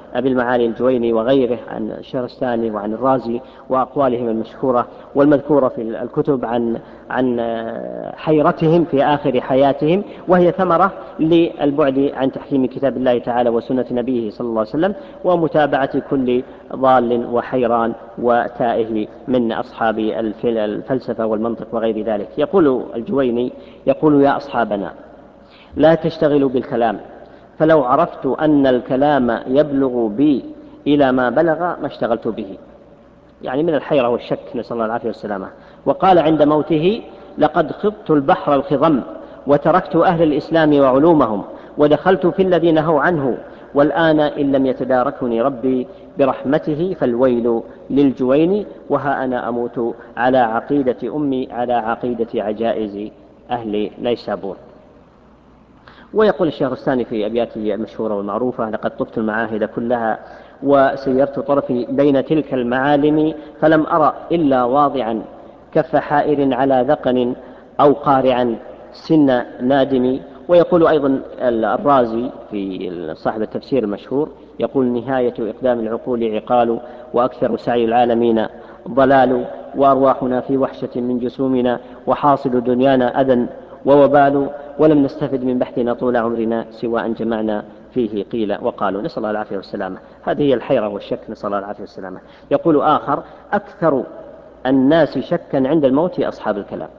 S2: أبي المعالي الجويني وغيره عن الشهرستاني وعن الرازي وأقوالهم المشهورة والمذكورة في الكتب عن عن حيرتهم في آخر حياتهم، وهي ثمرة للبعد عن تحكيم كتاب الله تعالى وسنة نبيه صلى الله عليه وسلم، ومتابعة كل ضال وحيران وتائه من أصحاب الفلسفة والمنطق وغير ذلك. يقول الجويني يقول: يا أصحابنا، لا تشتغلوا بالكلام، فلو عرفت أن الكلام يبلغ بي إلى ما بلغ ما اشتغلت به، يعني من الحيرة والشك، نسأل الله العافية والسلامة. وقال عند موته: لقد خضت البحر الخضم وتركت أهل الإسلام وعلومهم ودخلت في الذي نهوا عنه، والآن إن لم يتداركني ربي برحمته فالويل للجوين، وها أنا أموت على عقيدة أمي، على عقيدة عجائز أهل نيسابور. ويقول الشيخ الثاني في أبياته المشهورة والمعروفة: لقد طفت المعاهد كلها وسيرت طرفي بين تلك المعالم، فلم أرى إلا واضعا كف حائر على ذقن أو قارعا سن نادم. ويقول أيضا الرازي في صاحب التفسير المشهور، يقول: نهاية إقدام العقول عقال، وأكثر سعي العالمين ضلال، وأرواحنا في وحشة من جسومنا، وحاصل دنيانا أذى ووبال، ولم نستفد من بحثنا طول عمرنا سوى أن جمعنا فيه قيل وقالوا. نسأل الله العافية والسلامة. هذه هي الحيرة والشك، نسأل الله العافية والسلامة. يقول آخر: أكثر الناس شكا عند الموت أصحاب الكلام.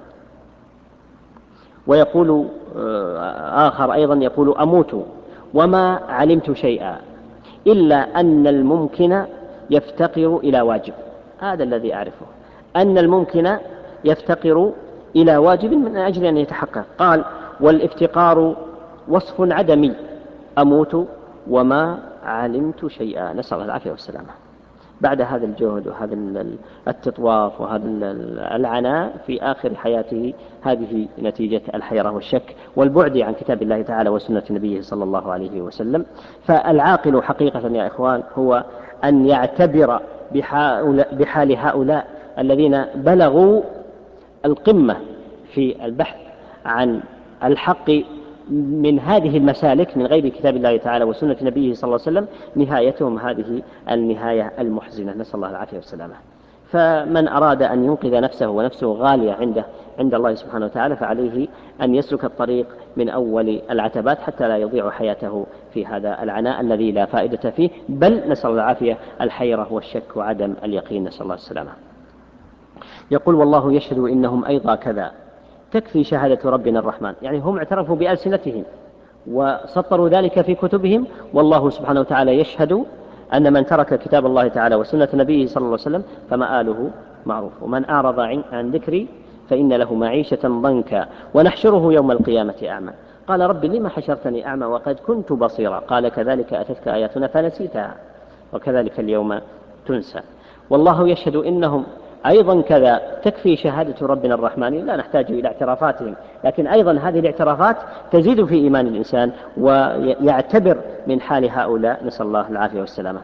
S2: ويقول آخر أيضا يقول: أموت وما علمت شيئا إلا أن الممكن يفتقر إلى واجب. هذا الذي أعرفه، أن الممكن يفتقر إلى واجب من أجل أن يتحقق. قال: والافتقار وصف عدمي، أموت وما علمت شيئا. نسأل الله العافية والسلامة. بعد هذا الجهد وهذا التطواف وهذا العناء في آخر حياته، هذه نتيجة الحيرة والشك والبعد عن كتاب الله تعالى وسنة نبيه صلى الله عليه وسلم. فالعاقل حقيقة يا إخوان هو أن يعتبر بحال هؤلاء الذين بلغوا القمة في البحث عن الحق من هذه المسالك من غير كتاب الله تعالى وسنة نبيه صلى الله عليه وسلم، نهايتهم هذه النهاية المحزنة، نسأل الله العافية والسلامة. فمن أراد أن ينقذ نفسه ونفسه غالية عنده عند الله سبحانه وتعالى، فعليه أن يسلك الطريق من أول العتبات حتى لا يضيع حياته في هذا العناء الذي لا فائدة فيه، بل نسأل الله العافية الحيرة والشك وعدم اليقين، نسأل الله السلامة. يقول: والله يشهد إنهم أيضا كذا، تكفي شهادة ربنا الرحمن. يعني هم اعترفوا بألسنتهم وسطروا ذلك في كتبهم، والله سبحانه وتعالى يشهد أن من ترك كتاب الله تعالى وسنة نبيه صلى الله عليه وسلم فمآله معروف، ومن أعرض عن ذكري فإن له معيشة ضنكا ونحشره يوم القيامة أعمى. قال: رب لما حشرتني أعمى وقد كنت بصيرا؟ قال: كذلك أتتك آياتنا فنسيتها وكذلك اليوم تنسى. والله يشهد إنهم أيضا كذا، تكفي شهادة ربنا الرحمن، لا نحتاج إلى اعترافاتهم، لكن أيضا هذه الاعترافات تزيد في إيمان الإنسان ويعتبر من حال هؤلاء، نسأل الله العافية والسلامة.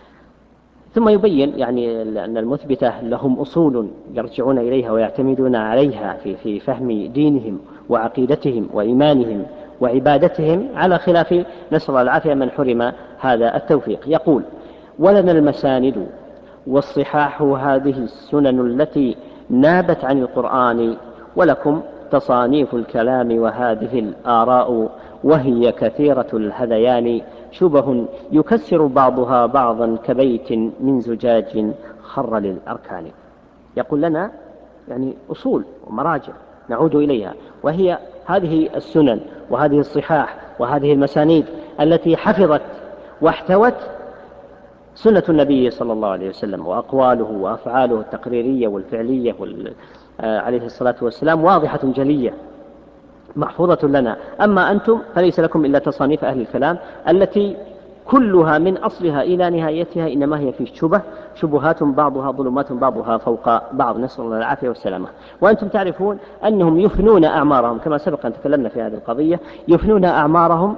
S2: ثم يبين يعني أن المثبتة لهم أصول يرجعون إليها ويعتمدون عليها في في فهم دينهم وعقيدتهم وإيمانهم وعبادتهم، على خلاف نسأل الله العافية من حرم هذا التوفيق. يقول: ولنا المساند والصحاح هذه السنن التي نابت عن القرآن، ولكم تصانيف الكلام وهذه الآراء، وهي كثيرة الهذيان، شبه يكسر بعضها بعضا كبيت من زجاج خر للأركان. يقول لنا يعني أصول ومراجع نعود إليها، وهي هذه السنن وهذه الصحاح وهذه المسانيد التي حفظت واحتوت سنة النبي صلى الله عليه وسلم، وأقواله وأفعاله التقريرية والفعلية عليه الصلاة والسلام واضحة جلية محفوظة لنا. أما أنتم فليس لكم إلا تصانيف أهل الكلام التي كلها من أصلها إلى نهايتها إنما هي في شبه شبهات بعضها ظلمات بعضها فوق بعض، نسأل الله العافية والسلامة. وأنتم تعرفون أنهم يفنون أعمارهم، كما سبق أن تكلمنا في هذه القضية، يفنون أعمارهم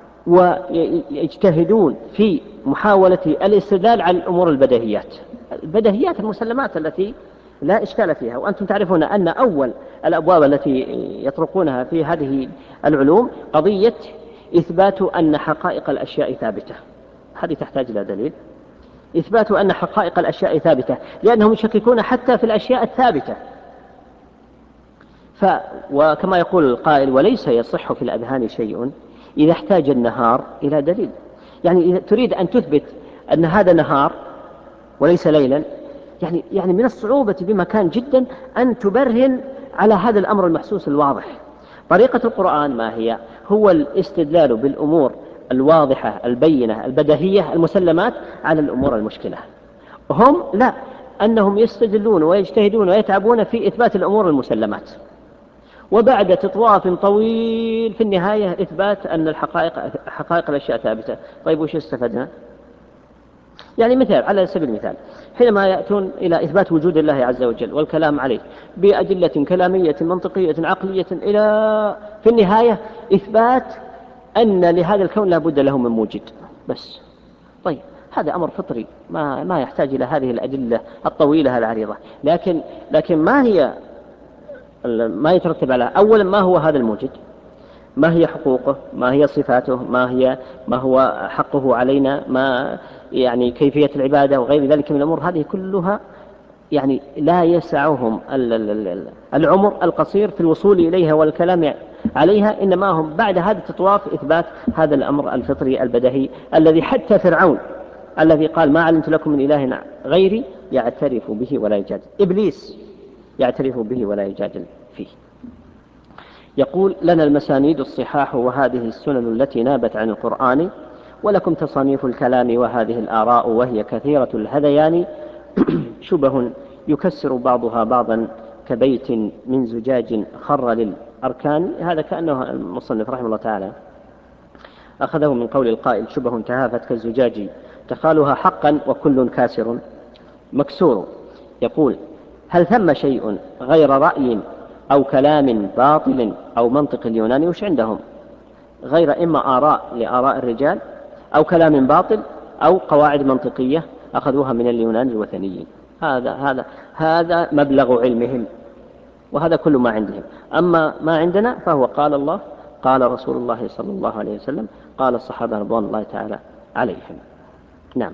S2: ويجتهدون في محاولة الاستدلال على الأمور البديهيات البديهيات المسلمات التي لا إشكال فيها. وأنتم تعرفون أن أول الأبواب التي يطرقونها في هذه العلوم قضية إثبات أن حقائق الأشياء ثابتة، هذه تحتاج إلى دليل. إثبات أن حقائق الأشياء ثابتة، لأنهم يشككون حتى في الأشياء الثابتة. ف وكما يقول القائل: وليس يصح في الأذهان شيء إذا احتاج النهار إلى دليل. يعني إذا تريد أن تثبت أن هذا نهار وليس ليلا، يعني يعني من الصعوبة بمكان جدا أن تبرهن على هذا الأمر المحسوس الواضح. طريقة القرآن ما هي؟ هو الاستدلال بالأمور الواضحة البينة البديهية المسلمات على الأمور المشكلة. هم لا، أنهم يستدلون ويجتهدون ويتعبون في إثبات الأمور المسلمات، وبعد تطواف طويل في النهاية إثبات أن الحقائق حقائق الأشياء ثابتة. طيب وش استفدنا؟ يعني مثال، على سبيل المثال، حينما يأتون إلى إثبات وجود الله عز وجل والكلام عليه بأدلة كلامية منطقية عقلية إلى في النهاية إثبات أن لهذا الكون لا بد له من موجد بس. طيب هذا أمر فطري ما ما يحتاج إلى هذه الأدلة الطويلة العريضة. لكن لكن ما هي ما يترتب على أولا ما هو هذا الموجد؟ ما هي حقوقه؟ ما هي صفاته؟ ما هي ما هو حقه علينا؟ ما يعني كيفية العبادة وغير ذلك من الأمور؟ هذه كلها يعني لا يسعهم العمر القصير في الوصول إليها والكلام عليها، إنما هم بعد هذا التطواف إثبات هذا الأمر الفطري البديهي الذي حتى فرعون الذي قال: ما علمت لكم من إله غيري يعترف به ولا يجادل. إبليس يعترف به ولا يجادل فيه. يقول: لنا المسانيد الصحاح وهذه السنن التي نابت عن القرآن، ولكم تصانيف الكلام وهذه الآراء وهي كثيرة الهذيان، شبه يكسر بعضها بعضا كبيت من زجاج خر للأركان. هذا كأنه المصنف رحمه الله تعالى أخذه من قول القائل: شبه تهافت كالزجاج تخالها حقا وكل كاسر مكسور. يقول: هل ثم شيء غير رأي أو كلام باطل أو منطق اليوناني؟ وش عندهم؟ غير إما آراء لآراء الرجال أو كلام باطل أو قواعد منطقية أخذوها من اليونان الوثنيين. هذا هذا هذا مبلغ علمهم، وهذا كل ما عندهم. أما ما عندنا فهو قال الله، قال رسول الله صلى الله عليه وسلم، قال الصحابة رضوان الله تعالى عليهم. نعم.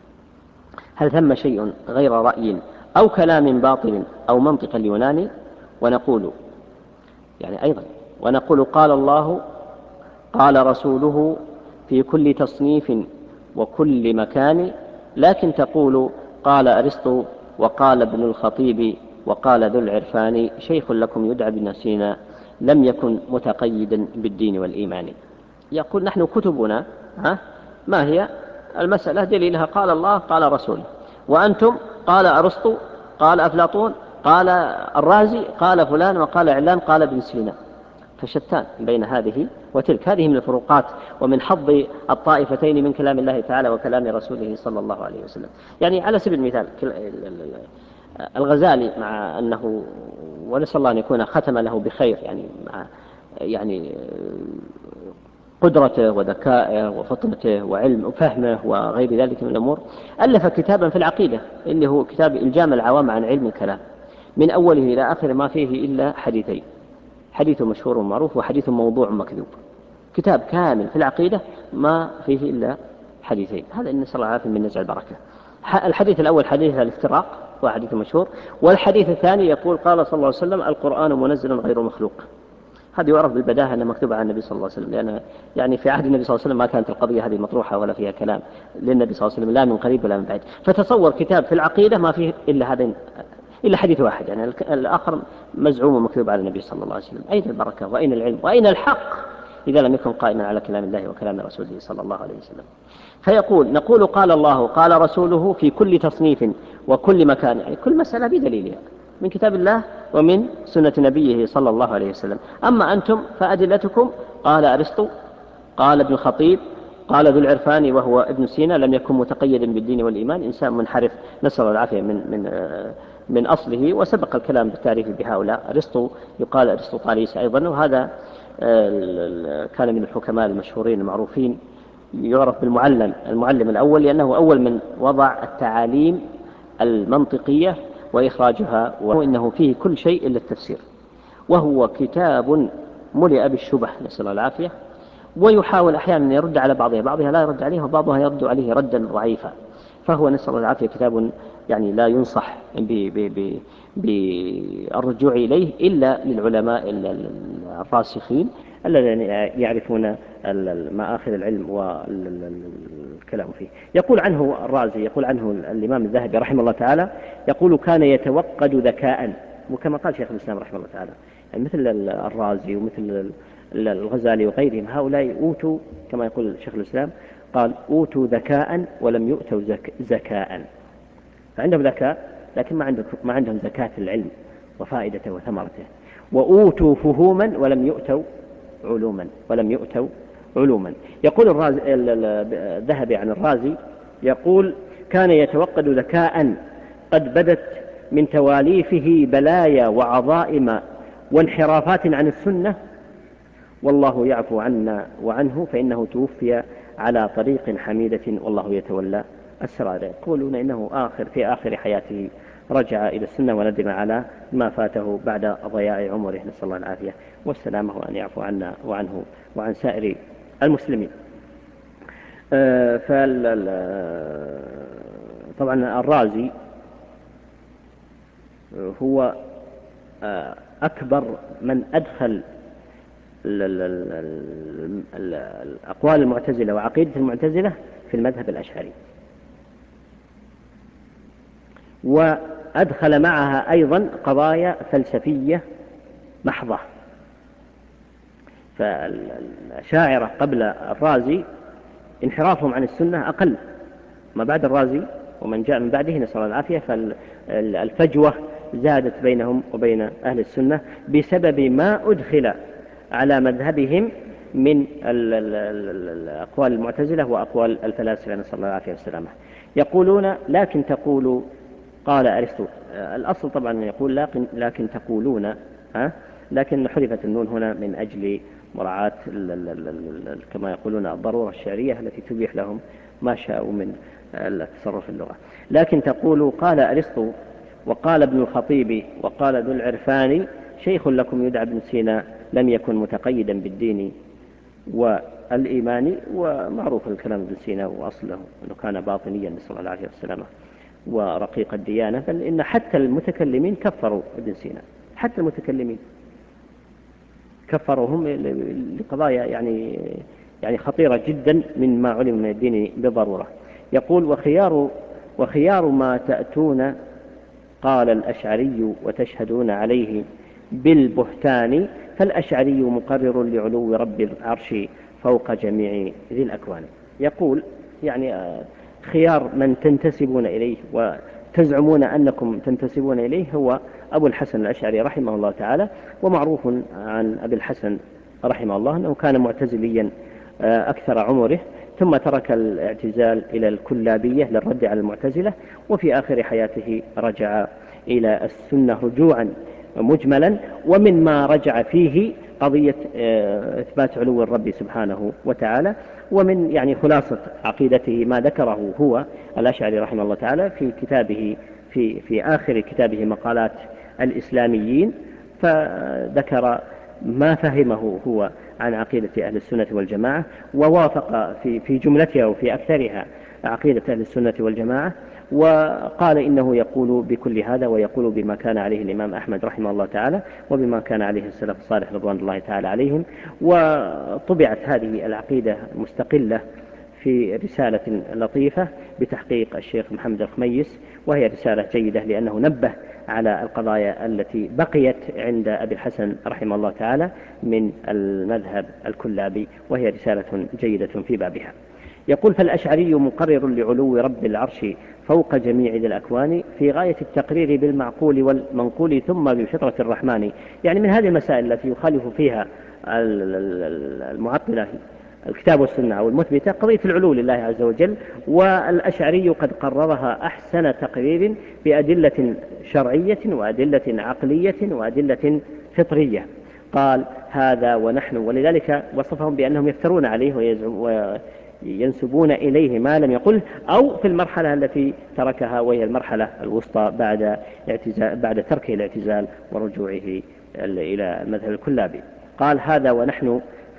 S2: هل ثم شيء غير رأي أو كلام باطل أو منطق اليوناني؟ ونقول يعني أيضا ونقول قال الله قال رسوله في كل تصنيف وكل مكان، لكن تقول قال أرسطو وقال ابن الخطيب وقال ذو العرفان، شيخ لكم يدعى بن سينا لم يكن متقيدا بالدين والإيمان. يقول: نحن كتبنا ها ما هي المسألة دليلها قال الله قال رسوله، وأنتم قال أرسطو قال أفلاطون قال الرازي قال فلان وقال علان قال ابن سينا. فشتان بين هذه وتلك. هذه من الفروقات ومن حظ الطائفتين من كلام الله تعالى وكلام رسوله صلى الله عليه وسلم. يعني على سبيل المثال الغزالي، مع أنه ونسأل الله أن يكون ختم له بخير، يعني مع يعني قدرته وذكائه وفطنته وعلم وفهمه وغير ذلك من الأمور، ألف كتابا في العقيدة اللي هو كتاب إلجام العوام عن علم الكلام، من أوله إلى آخر ما فيه إلا حديثين: حديث مشهور ومعروف وحديث موضوع مكذوب. كتاب كامل في العقيدة ما فيه إلا حديثين. هذا إن صلى الله عليه وسلم من نزع البركة. الحديث الأول حديث الافتراق وحديث مشهور، والحديث الثاني يقول قال صلى الله عليه وسلم: القرآن منزل غير مخلوق. هذا يعرف بالبداهة أنه مكتوب عن النبي صلى الله عليه وسلم، لأن يعني في عهد النبي صلى الله عليه وسلم ما كانت القضية هذه مطروحة ولا فيها كلام للنبي صلى الله عليه وسلم، لا من قريب ولا من بعيد. فتصور كتاب في العقيدة ما فيه إلا هذين إلا حديث واحد، يعني الآخر مزعوم ومكتوب على النبي صلى الله عليه وسلم. أين البركة وأين العلم وأين الحق إذا لم يكن قائما على كلام الله وكلام رسوله صلى الله عليه وسلم؟ فيقول: نقول قال الله قال رسوله في كل تصنيف وكل مكان، يعني كل مسألة بدليلها من كتاب الله ومن سنة نبيه صلى الله عليه وسلم. أما أنتم فأدلتكم قال أرسطو قال ابن الخطيب قال ذو العرفان وهو ابن سينا لم يكن متقيدا بالدين والإيمان، إنسان منحرف نسأل الله العافية من من من أصله. وسبق الكلام بالتعريف بهؤلاء. أرسطو يقال أرسطو طاليس أيضا، وهذا كان من الحكماء المشهورين المعروفين، يعرف بالمعلم المعلم الأول، لأنه أول من وضع التعاليم المنطقية وإخراجها، وإنه فيه كل شيء إلا التفسير، وهو كتاب ملئ بالشبه نسأل الله العافية، ويحاول أحيانا أن يرد على بعضها، بعضها لا يرد عليه وبعضها يرد عليه ردا ضعيفا. فهو نسأل الله العافية كتاب يعني لا ينصح بالرجوع إليه إلا للعلماء الراسخين الذين يعرفون مآخذ العلم والكلام فيه. يقول عنه الرازي، يقول عنه الإمام الذهبي رحمه الله تعالى، يقول كان يتوقد ذكاء، وكما قال شيخ الإسلام رحمه الله تعالى، يعني مثل الرازي ومثل الغزالي وغيرهم، هؤلاء أوتوا كما يقول شيخ الإسلام، قال أوتوا ذكاء ولم يؤتوا زك زكاء، فعندهم ذكاء لكن ما عندهم, ما عندهم زكاة العلم وفائدته وثمرته. وأوتوا فهوما ولم يؤتوا علوما ولم يؤتوا علوما. يقول الرازي الذهبي عن الرازي، يقول كان يتوقد ذكاء قد بدت من تواليفه بلايا وعظائم وانحرافات عن السنة، والله يعفو عنا وعنه فإنه توفي على طريق حميدة والله يتولى السرار. يقولون إنه آخر في آخر حياته رجع إلى السنة وندم على ما فاته بعد ضياع عمره، نسأل الله العافية والسلامة وأن يعفو عنا وعنه وعن سائر المسلمين. طبعا الرازي هو أكبر من أدخل الأقوال المعتزلة وعقيدة المعتزلة في المذهب الأشعري، وأدخل معها أيضا قضايا فلسفية محضة. فالأشاعرة قبل الرازي انحرافهم عن السنة أقل، ما بعد الرازي ومن جاء من بعده نسأل الله العافية فالفجوة زادت بينهم وبين أهل السنة بسبب ما أدخل على مذهبهم من الأقوال المعتزلة وأقوال الفلاسفة نسأل الله العافية والسلامة. يقولون لكن تقول، قال أرسطو، الأصل طبعا يقول لكن, لكن تقولون، ها لكن حذفت النون هنا من أجل مراعاة كما يقولون الضرورة الشعرية التي تبيح لهم ما شاءوا من التصرف في اللغة. لكن تقول قال أرسطو وقال ابن الخطيب وقال ذو العرفان شيخ لكم يدعى ابن سينا لم يكن متقيدا بالدين والإيمان. ومعروف الكلام ابن سينا وأصله أنه كان باطنيا نسأل الله العافية والسلامة ورقيق الديانة، بل إن حتى المتكلمين كفروا ابن سينا، حتى المتكلمين كفروهم لقضايا يعني يعني خطيرة جدا من ما علم من الدين بضرورة. يقول وخيار وخيار ما تأتون قال الأشعري وتشهدون عليه بالبهتان، فالأشعري مقرر لعلو رب العرش فوق جميع ذي الأكوان. يقول يعني خيار من تنتسبون إليه وتزعمون أنكم تنتسبون إليه هو أبو الحسن الأشعري رحمه الله تعالى. ومعروف عن أبي الحسن رحمه الله أنه كان معتزليا أكثر عمره، ثم ترك الاعتزال إلى الكلابية للرد على المعتزلة، وفي آخر حياته رجع إلى السنة رجوعا مجملا. ومن ما رجع فيه قضية إثبات علو الرب سبحانه وتعالى. ومن يعني خلاصة عقيدته ما ذكره هو الأشعري رحمه الله تعالى في كتابه في في آخر كتابه مقالات الإسلاميين، فذكر ما فهمه هو عن عقيدة أهل السنة والجماعة، ووافق في في جملتها وفي أكثرها عقيدة أهل السنة والجماعة، وقال إنه يقول بكل هذا ويقول بما كان عليه الإمام أحمد رحمه الله تعالى وبما كان عليه السلف الصالح رضوان الله تعالى عليهم. وطبعت هذه العقيدة مستقلة في رسالة لطيفة بتحقيق الشيخ محمد الخميس، وهي رسالة جيدة لأنه نبه على القضايا التي بقيت عند أبي الحسن رحمه الله تعالى من المذهب الكلابي، وهي رسالة جيدة في بابها. يقول فالأشعري مقرر لعلو رب العرش فوق جميع ذي الأكوان في غاية التقرير بالمعقول والمنقول ثم بفطرة الرحمن. يعني من هذه المسائل التي يخالف فيها المعطلة الكتاب والسنة أو المثبتة قضية العلو لله عز وجل، والأشعري قد قررها أحسن تقرير بأدلة شرعية وأدلة عقلية وأدلة فطرية. قال هذا ونحن، ولذلك وصفهم بأنهم يفترون عليه وينسبون إليه ما لم يقل، أو في المرحلة التي تركها وهي المرحلة الوسطى بعد اعتزال بعد تركه الاعتزال ورجوعه إلى المذهب الكلابي. قال هذا ونحن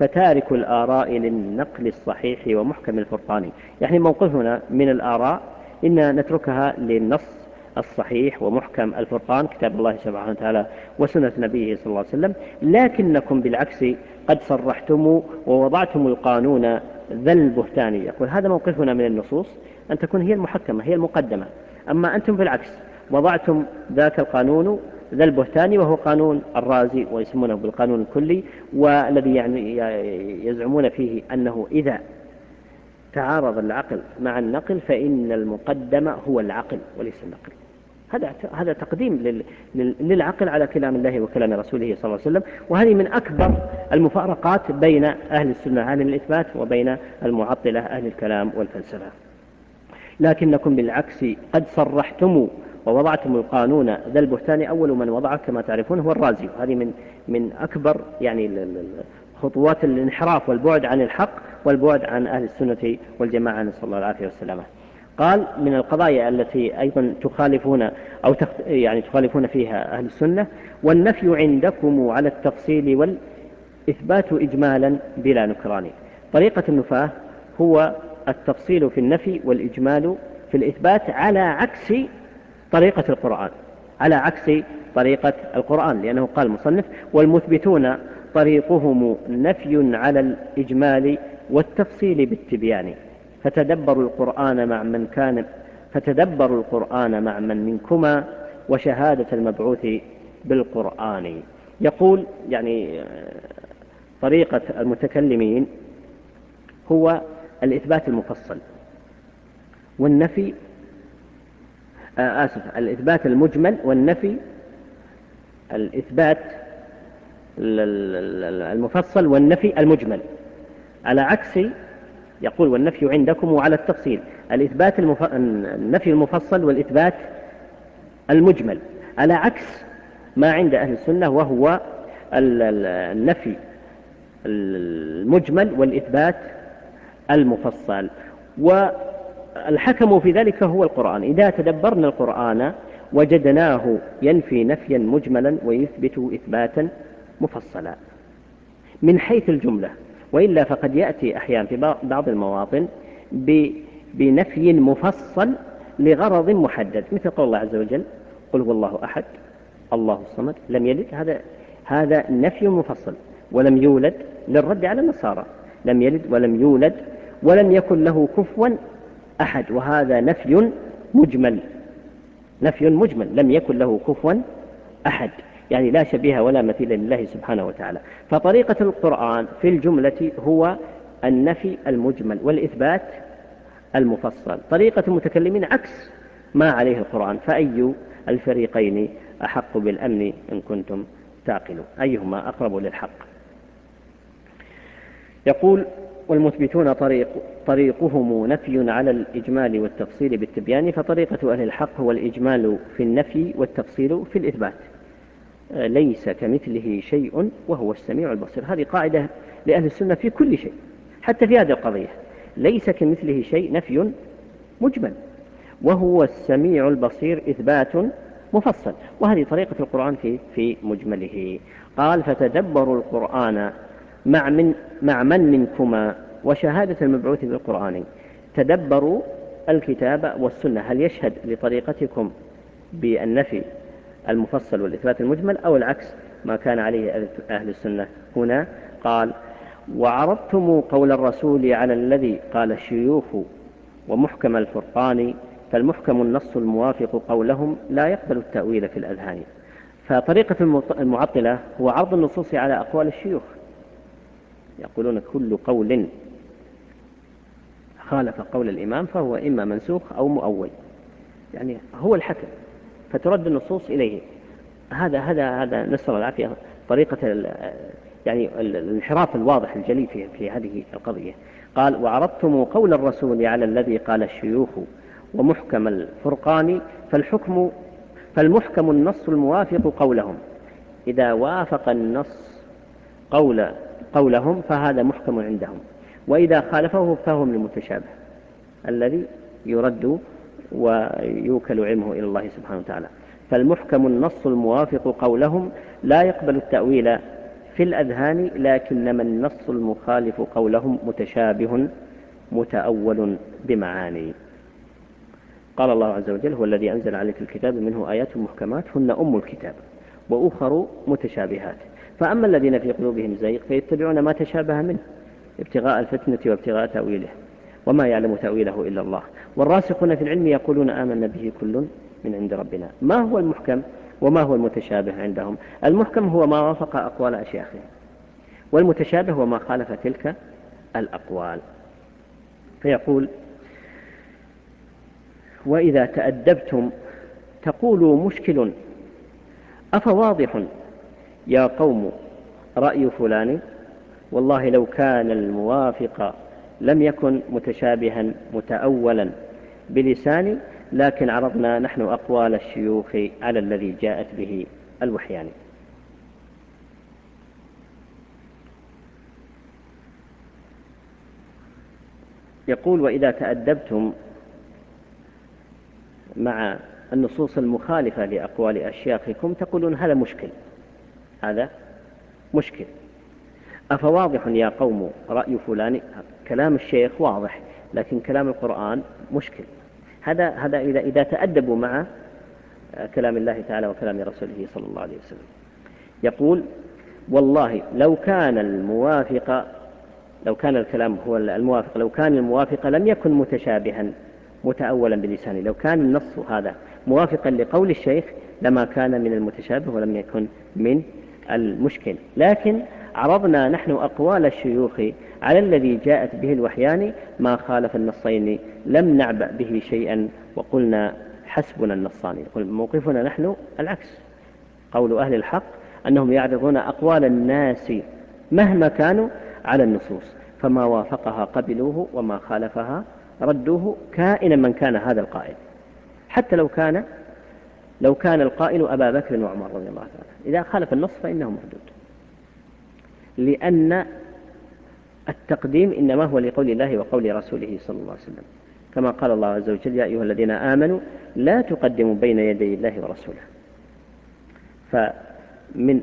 S2: فتارك الآراء للنقل الصحيح ومحكم الفرقان. يعني موقفنا من الآراء إن نتركها للنص الصحيح ومحكم الفرقان، كتاب الله سبحانه وتعالى وسنة نبيه صلى الله عليه وسلم، لكنكم بالعكس قد صرحتم ووضعتم القانون ذا البهتان. يقول هذا موقفنا من النصوص، أن تكون هي المحكمة هي المقدمة، أما أنتم بالعكس وضعتم ذاك القانون ذا البهتان، وهو قانون الرازي ويسمونه بالقانون الكلي، والذي يعني يزعمون فيه أنه إذا تعارض العقل مع النقل فإن المقدم هو العقل وليس النقل. هذا هذا تقديم للعقل على كلام الله وكلام رسوله صلى الله عليه وسلم، وهذه من أكبر المفارقات بين أهل السنة أهل الإثبات وبين المعطلة أهل الكلام والفلسفة. لكنكم بالعكس قد صرحتم ووضعتم القانون ذا البهتان. أول من وضعه كما تعرفون هو الرازي، هذه من من أكبر يعني خطوات الانحراف والبعد عن الحق والبعد عن أهل السنة والجماعة، نسأل الله العافية والسلامة. قال من القضايا التي أيضا تخالفون أو تخت... يعني تخالفون فيها أهل السنة: والنفي عندكم على التفصيل والإثبات إجمالا بلا نكران. طريقة النفاة هو التفصيل في النفي والإجمال في الإثبات، على عكس طريقة القرآن، على عكس طريقة القرآن، لأنه قال المصنف: والمثبتون طريقهم نفي على الإجمال والتفصيل بالتبيان، فتدبروا القرآن مع من كان فتدبروا القرآن مع من منكما وشهادة المبعوث بالقرآن. يقول يعني طريقة المتكلمين هو الإثبات المفصل والنفي آه آسف الإثبات المجمل والنفي الإثبات المفصل والنفي المجمل، على عكس يقول والنفي عندكم وعلى التفصيل الإثبات المف... النفي المفصل والإثبات المجمل، على عكس ما عند أهل السنة وهو النفي المجمل والإثبات المفصل. والحكم في ذلك هو القرآن. إذا تدبرنا القرآن وجدناه ينفي نفيا مجملا ويثبت إثباتا مفصلا من حيث الجملة، وإلا فقد يأتي أحيانا في بعض المواطن بنفي مفصل لغرض محدد، مثل قول الله عز وجل: قل هو الله أحد الله الصمد لم يلد. هذا هذا نفي مفصل. ولم يولد للرد على النصارى، لم يلد ولم يولد ولم يكن له كفوا أحد، وهذا نفي مجمل، نفي مجمل، لم يكن له كفوا أحد، يعني لا شبيه ولا مثيل لله سبحانه وتعالى. فطريقة القرآن في الجملة هو النفي المجمل والإثبات المفصل. طريقة المتكلمين عكس ما عليه القرآن، فأي الفريقين أحق بالأمن إن كنتم تعقلون، أيهما أقرب للحق. يقول: والمثبتون طريق طريقهم نفي على الإجمال والتفصيل بالتبيان، فطريقة أهل الحق هو الإجمال في النفي والتفصيل في الإثبات. ليس كمثله شيء وهو السميع البصير. هذه قاعدة لأهل السنة في كل شيء، حتى في هذه القضية: ليس كمثله شيء نفي مجمل، وهو السميع البصير إثبات مفصل. وهذه طريقة القرآن في في مجمله. قال: فتدبروا القرآن مع من مع من منكما وشهادة المبعوث بالقرآن. تدبروا الكتاب والسنة. هل يشهد لطريقتكم بالنفي المفصل والإثبات المجمل، أو العكس ما كان عليه أهل السنة؟ هنا قال: وعرضتم قول الرسول على الذي قال الشيوخ ومحكم الفرقان، فالمحكم النص الموافق قولهم لا يقبل التأويل في الأذهان. فطريقة المعطلة هو عرض النصوص على أقوال الشيوخ، يقولون كل قول خالف قول الإمام فهو إما منسوخ أو مؤول، يعني هو الحكم، فترد النصوص إليه. هذا هذا هذا نسأل العافية طريقة يعني الانحراف الواضح الجلي في في هذه القضية. قال: وعرضتم قول الرسول على الذي قال الشيوخ ومحكم الفرقان، فالحكم فالمحكم النص الموافق قولهم. إذا وافق النص قول قولهم فهذا محكم عندهم، وإذا خالفه فهم المتشابه الذي يرد ويوكل علمه إلى الله سبحانه وتعالى. فالمحكم النص الموافق قولهم لا يقبل التأويل في الأذهان، لكنما النص المخالف قولهم متشابه متأول بمعاني. قال الله عز وجل: هو الذي أنزل عليك الكتاب منه آيات محكمات هن أم الكتاب وأخر متشابهات، فأما الذين في قلوبهم زيغ فيتبعون ما تشابه منه ابتغاء الفتنة وابتغاء تأويله وما يعلم تأويله إلا الله، والراسخون في العلم يقولون آمنا به كل من عند ربنا. ما هو المحكم وما هو المتشابه عندهم؟ المحكم هو ما وافق أقوال أشياخهم، والمتشابه هو ما خالف تلك الأقوال. فيقول: وإذا تأدبتم تقولوا مشكل أفواضح يا قوم رأي فلان، والله لو كان الموافق لم يكن متشابها متأولا بلسان، لكن عرضنا نحن أقوال الشيوخ على الذي جاءت به الوحيان. يقول: وإذا تأدبتم مع النصوص المخالفة لأقوال أشياخكم تقولون هذا مشكل، هذا مشكل. أفواضح يا قوم رأي فلان، كلام الشيخ واضح لكن كلام القرآن مشكل. هذا هذا إذا إذا تأدبوا مع كلام الله تعالى وكلام رسوله صلى الله عليه وسلم. يقول: والله لو كان الموافق لو كان الكلام هو الموافق لو كان الموافق لم يكن متشابها متأولا بلسانه، لو كان النص هذا موافقا لقول الشيخ لما كان من المتشابه ولم يكن من المشكل، لكن عرضنا نحن أقوال الشيوخ على الذي جاءت به الوحيان ما خالف النصين لم نعبأ به شيئا وقلنا حسبنا النصان. يقول: موقفنا نحن العكس، قول أهل الحق أنهم يعرضون أقوال الناس مهما كانوا على النصوص، فما وافقها قبلوه وما خالفها ردوه، كائنا من كان هذا القائل، حتى لو كان لو كان القائل أبا بكر وعمر رضي الله تعالى، إذا خالف النص فإنه مردود، لأن التقديم إنما هو لقول الله وقول رسوله صلى الله عليه وسلم، كما قال الله عز وجل: يا أيها الذين آمنوا لا تقدموا بين يدي الله ورسوله. فمن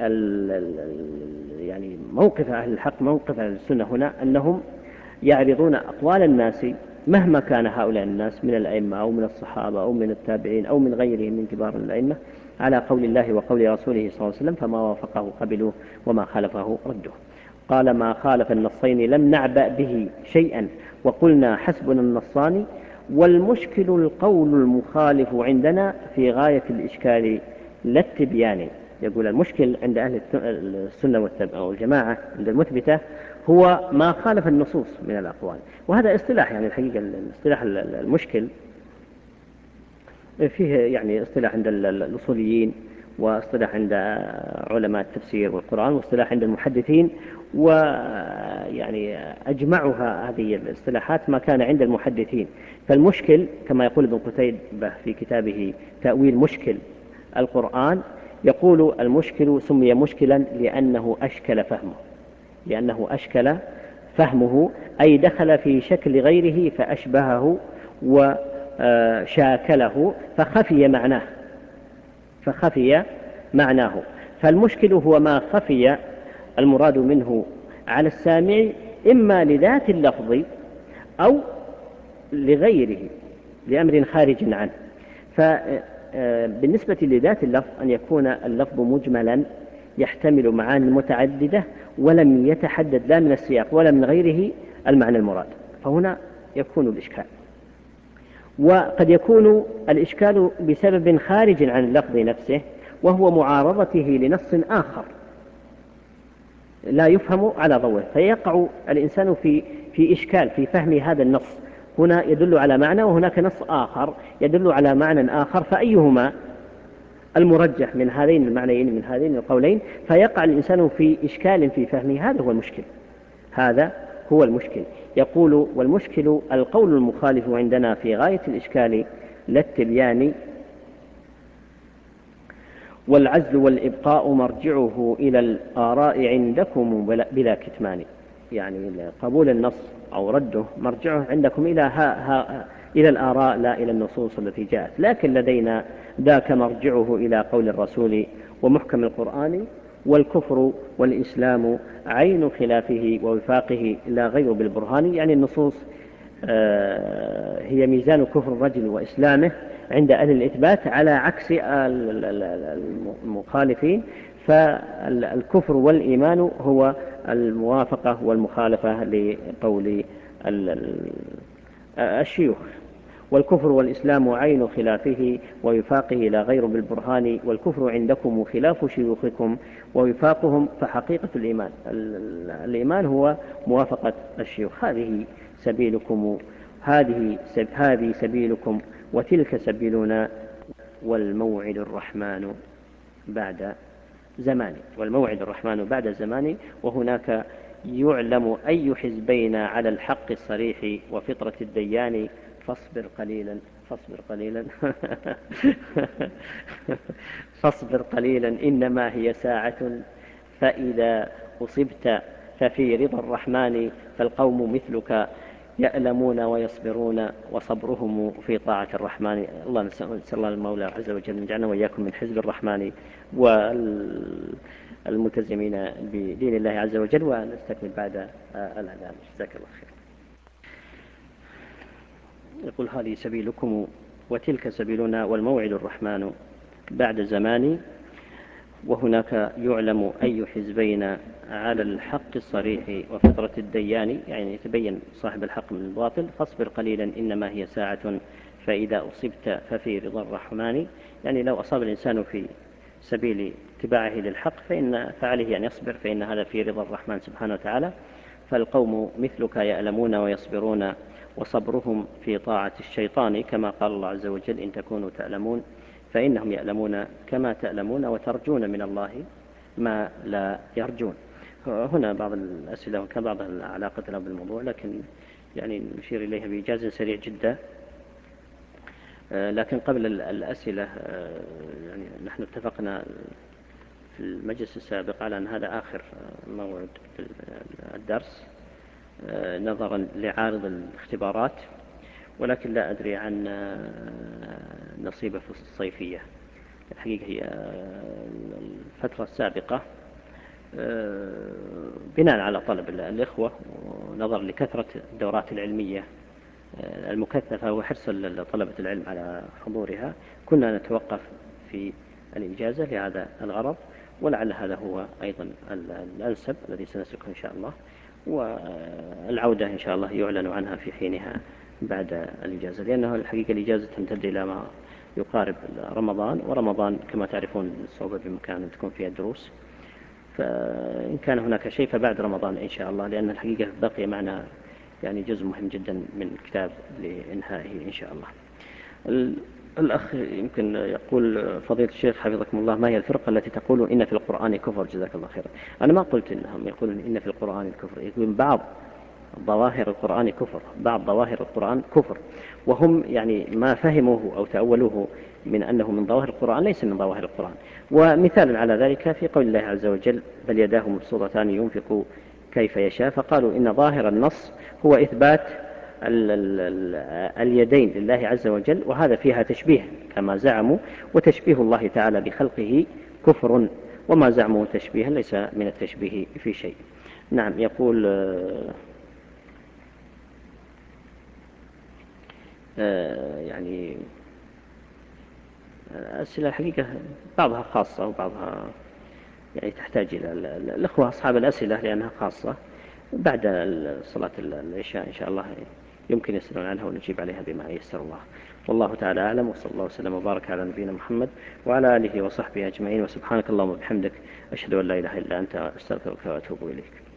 S2: يعني موقف أهل الحق، موقف أهل السنة هنا أنهم يعرضون أقوال الناس مهما كان هؤلاء الناس من الأئمة أو من الصحابة أو من التابعين أو من غيرهم من كبار الأئمة على قول الله وقول رسوله صلى الله عليه وسلم، فما وافقه قبلوه وما خالفه ردوه. قال: ما خالف النصين لم نعبأ به شيئا وقلنا حسبنا النصان، والمشكل القول المخالف عندنا في غاية الإشكال لا التبيان. يقول: المشكل عند أهل السنة والجماعة عند المثبتة هو ما خالف النصوص من الأقوال، وهذا اصطلاح، يعني الحقيقة الاصطلاح المشكل فيه يعني اصطلاح عند الأصوليين، واصطلاح عند علماء التفسير والقرآن، واصطلاح عند المحدثين، ويعني أجمعها هذه الاصطلاحات ما كان عند المحدثين. فالمشكل كما يقول ابن قتيبة في كتابه تأويل مشكل القرآن، يقول: المشكل سمي مشكلا لأنه أشكل فهمه لأنه أشكل فهمه أي دخل في شكل غيره فأشبهه وشاكله فخفي معناه فخفي معناه فالمشكل هو ما خفي المراد منه على السامع، إما لذات اللفظ أو لغيره لأمر خارج عنه. فبالنسبة لذات اللفظ أن يكون اللفظ مجملا يحتمل معاني متعددة ولم يتحدد لا من السياق ولا من غيره المعنى المراد، فهنا يكون الإشكال. وقد يكون الإشكال بسبب خارج عن اللفظ نفسه، وهو معارضته لنص آخر لا يفهم على ضوءه، فيقع الإنسان في في إشكال في فهم هذا النص، هنا يدل على معنى وهناك نص آخر يدل على معنى آخر، فأيهما المرجح من هذين المعنيين من هذين القولين، فيقع الإنسان في إشكال في فهمه. هذا هو المشكل هذا هو المشكل. يقول: والمشكل القول المخالف عندنا في غاية الإشكال لا التبيان، والعزل والإبقاء مرجعه إلى الآراء عندكم بلا كتمان. يعني قبول النص أو رده مرجعه عندكم إلى ها ها إلى الآراء لا إلى النصوص التي جاءت، لكن لدينا ذاك مرجعه إلى قول الرسول ومحكم القرآن والكفر والإسلام عين خلافه ووفاقه لا غير بالبرهان. يعني النصوص هي ميزان كفر الرجل وإسلامه عند أهل الإثبات على عكس المخالفين، فالكفر والإيمان هو الموافقة والمخالفة لقول الشيوخ. والكفر والإسلام عين خلافه ووفاقه لا غير بالبرهان، والكفر عندكم خلاف شيوخكم ووفاقهم فحقيقة الإيمان. الإيمان هو موافقة الشيوخ. هذه سبيلكم هذه هذه سبيلكم وتلك سبيلنا والموعد الرحمن بعد زمان. والموعد الرحمن بعد زمان، وهناك يعلم أي حزبين على الحق الصريح وفطرة الديان. فاصبر قليلا فاصبر قليلا فاصبر قليلا إنما هي ساعة، فإذا أصبت ففي رضا الرحمن، فالقوم مثلك يألمون ويصبرون وصبرهم في طاعة الرحمن. الله نسأل الله المولى عز وجل أن يجعلنا وإياكم من حزب الرحمن والملتزمين بدين الله عز وجل. ونستكمل بعد الأذان. جزاك الله خير. يقول: هذه سبيلكم وتلك سبيلنا والموعد الرحمن بعد زمان، وهناك يعلم أي حزبين على الحق الصريح وفطرة الديان. يعني يتبين صاحب الحق من الباطل. فاصبر قليلا إنما هي ساعة، فإذا أصبت ففي رضا الرحمن. يعني لو أصاب الإنسان في سبيل اتباعه للحق فإن فعليه أن يصبر، فإن هذا في رضا الرحمن سبحانه وتعالى. فالقوم مثلك يألمون ويصبرون وصبرهم في طاعة الشيطان، كما قال الله عز وجل: إن تكونوا تألمون فإنهم يألمون كما تألمون وترجون من الله ما لا يرجون. هنا بعض الأسئلة وكان بعضها علاقة له بالموضوع، لكن يعني نشير إليها بإيجاز سريع جدا. لكن قبل الأسئلة، يعني نحن اتفقنا في المجلس السابق على أن هذا آخر موعد الدرس نظرا لعارض الاختبارات، ولكن لا أدري عن نصيبه في الصيفية. الحقيقة هي الفترة السابقة بناء على طلب الإخوة ونظرا لكثرة الدورات العلمية المكثفة وحرص طلبة العلم على حضورها، كنا نتوقف في الإجازة لهذا الغرض، ولعل هذا هو أيضا الأنسب الذي سنسلكه إن شاء الله. والعودة إن شاء الله يعلن عنها في حينها بعد الإجازة، لأنه الحقيقة الإجازة تمتد إلى ما يقارب رمضان، ورمضان كما تعرفون الصعوبة بمكان تكون فيها الدروس، فإن كان هناك شيء فبعد رمضان إن شاء الله، لأن الحقيقة بقي معنا يعني جزء مهم جدا من الكتاب لإنهائه إن شاء الله. الأخ يمكن يقول: فضيلة الشيخ حفظكم الله، ما هي الفرقة التي تقول إن في القرآن كفر؟ جزاك الله خيرا. أنا ما قلت إنهم يقولون إن في القرآن الكفر، يقولون بعض ظواهر القرآن كفر، بعض ظواهر القرآن كفر، وهم يعني ما فهموه أو تأولوه من أنه من ظواهر القرآن ليس من ظواهر القرآن. ومثال على ذلك في قول الله عز وجل: بل يداه مبسوطتان ينفق كيف يشاء، فقالوا إن ظاهر النص هو إثبات ال ال ال اليدين لله عز وجل، وهذا فيها تشبيه كما زعموا، وتشبيه الله تعالى بخلقه كفر، وما زعموا تشبيها ليس من التشبيه في شيء. نعم. يقول آه يعني أسئلة الحقيقة بعضها خاصة وبعضها يعني تحتاج إلى الأخوة أصحاب الأسئلة لأنها خاصة. بعد صلاة العشاء إن شاء الله يمكن يسألون عنها ونجيب عليها بما يسر الله. والله تعالى أعلم، وصلى الله وسلم وبارك على نبينا محمد وعلى آله وصحبه أجمعين. وسبحانك اللهم وبحمدك، أشهد أن لا إله إلا أنت، أستغفرك وأتوب إليك.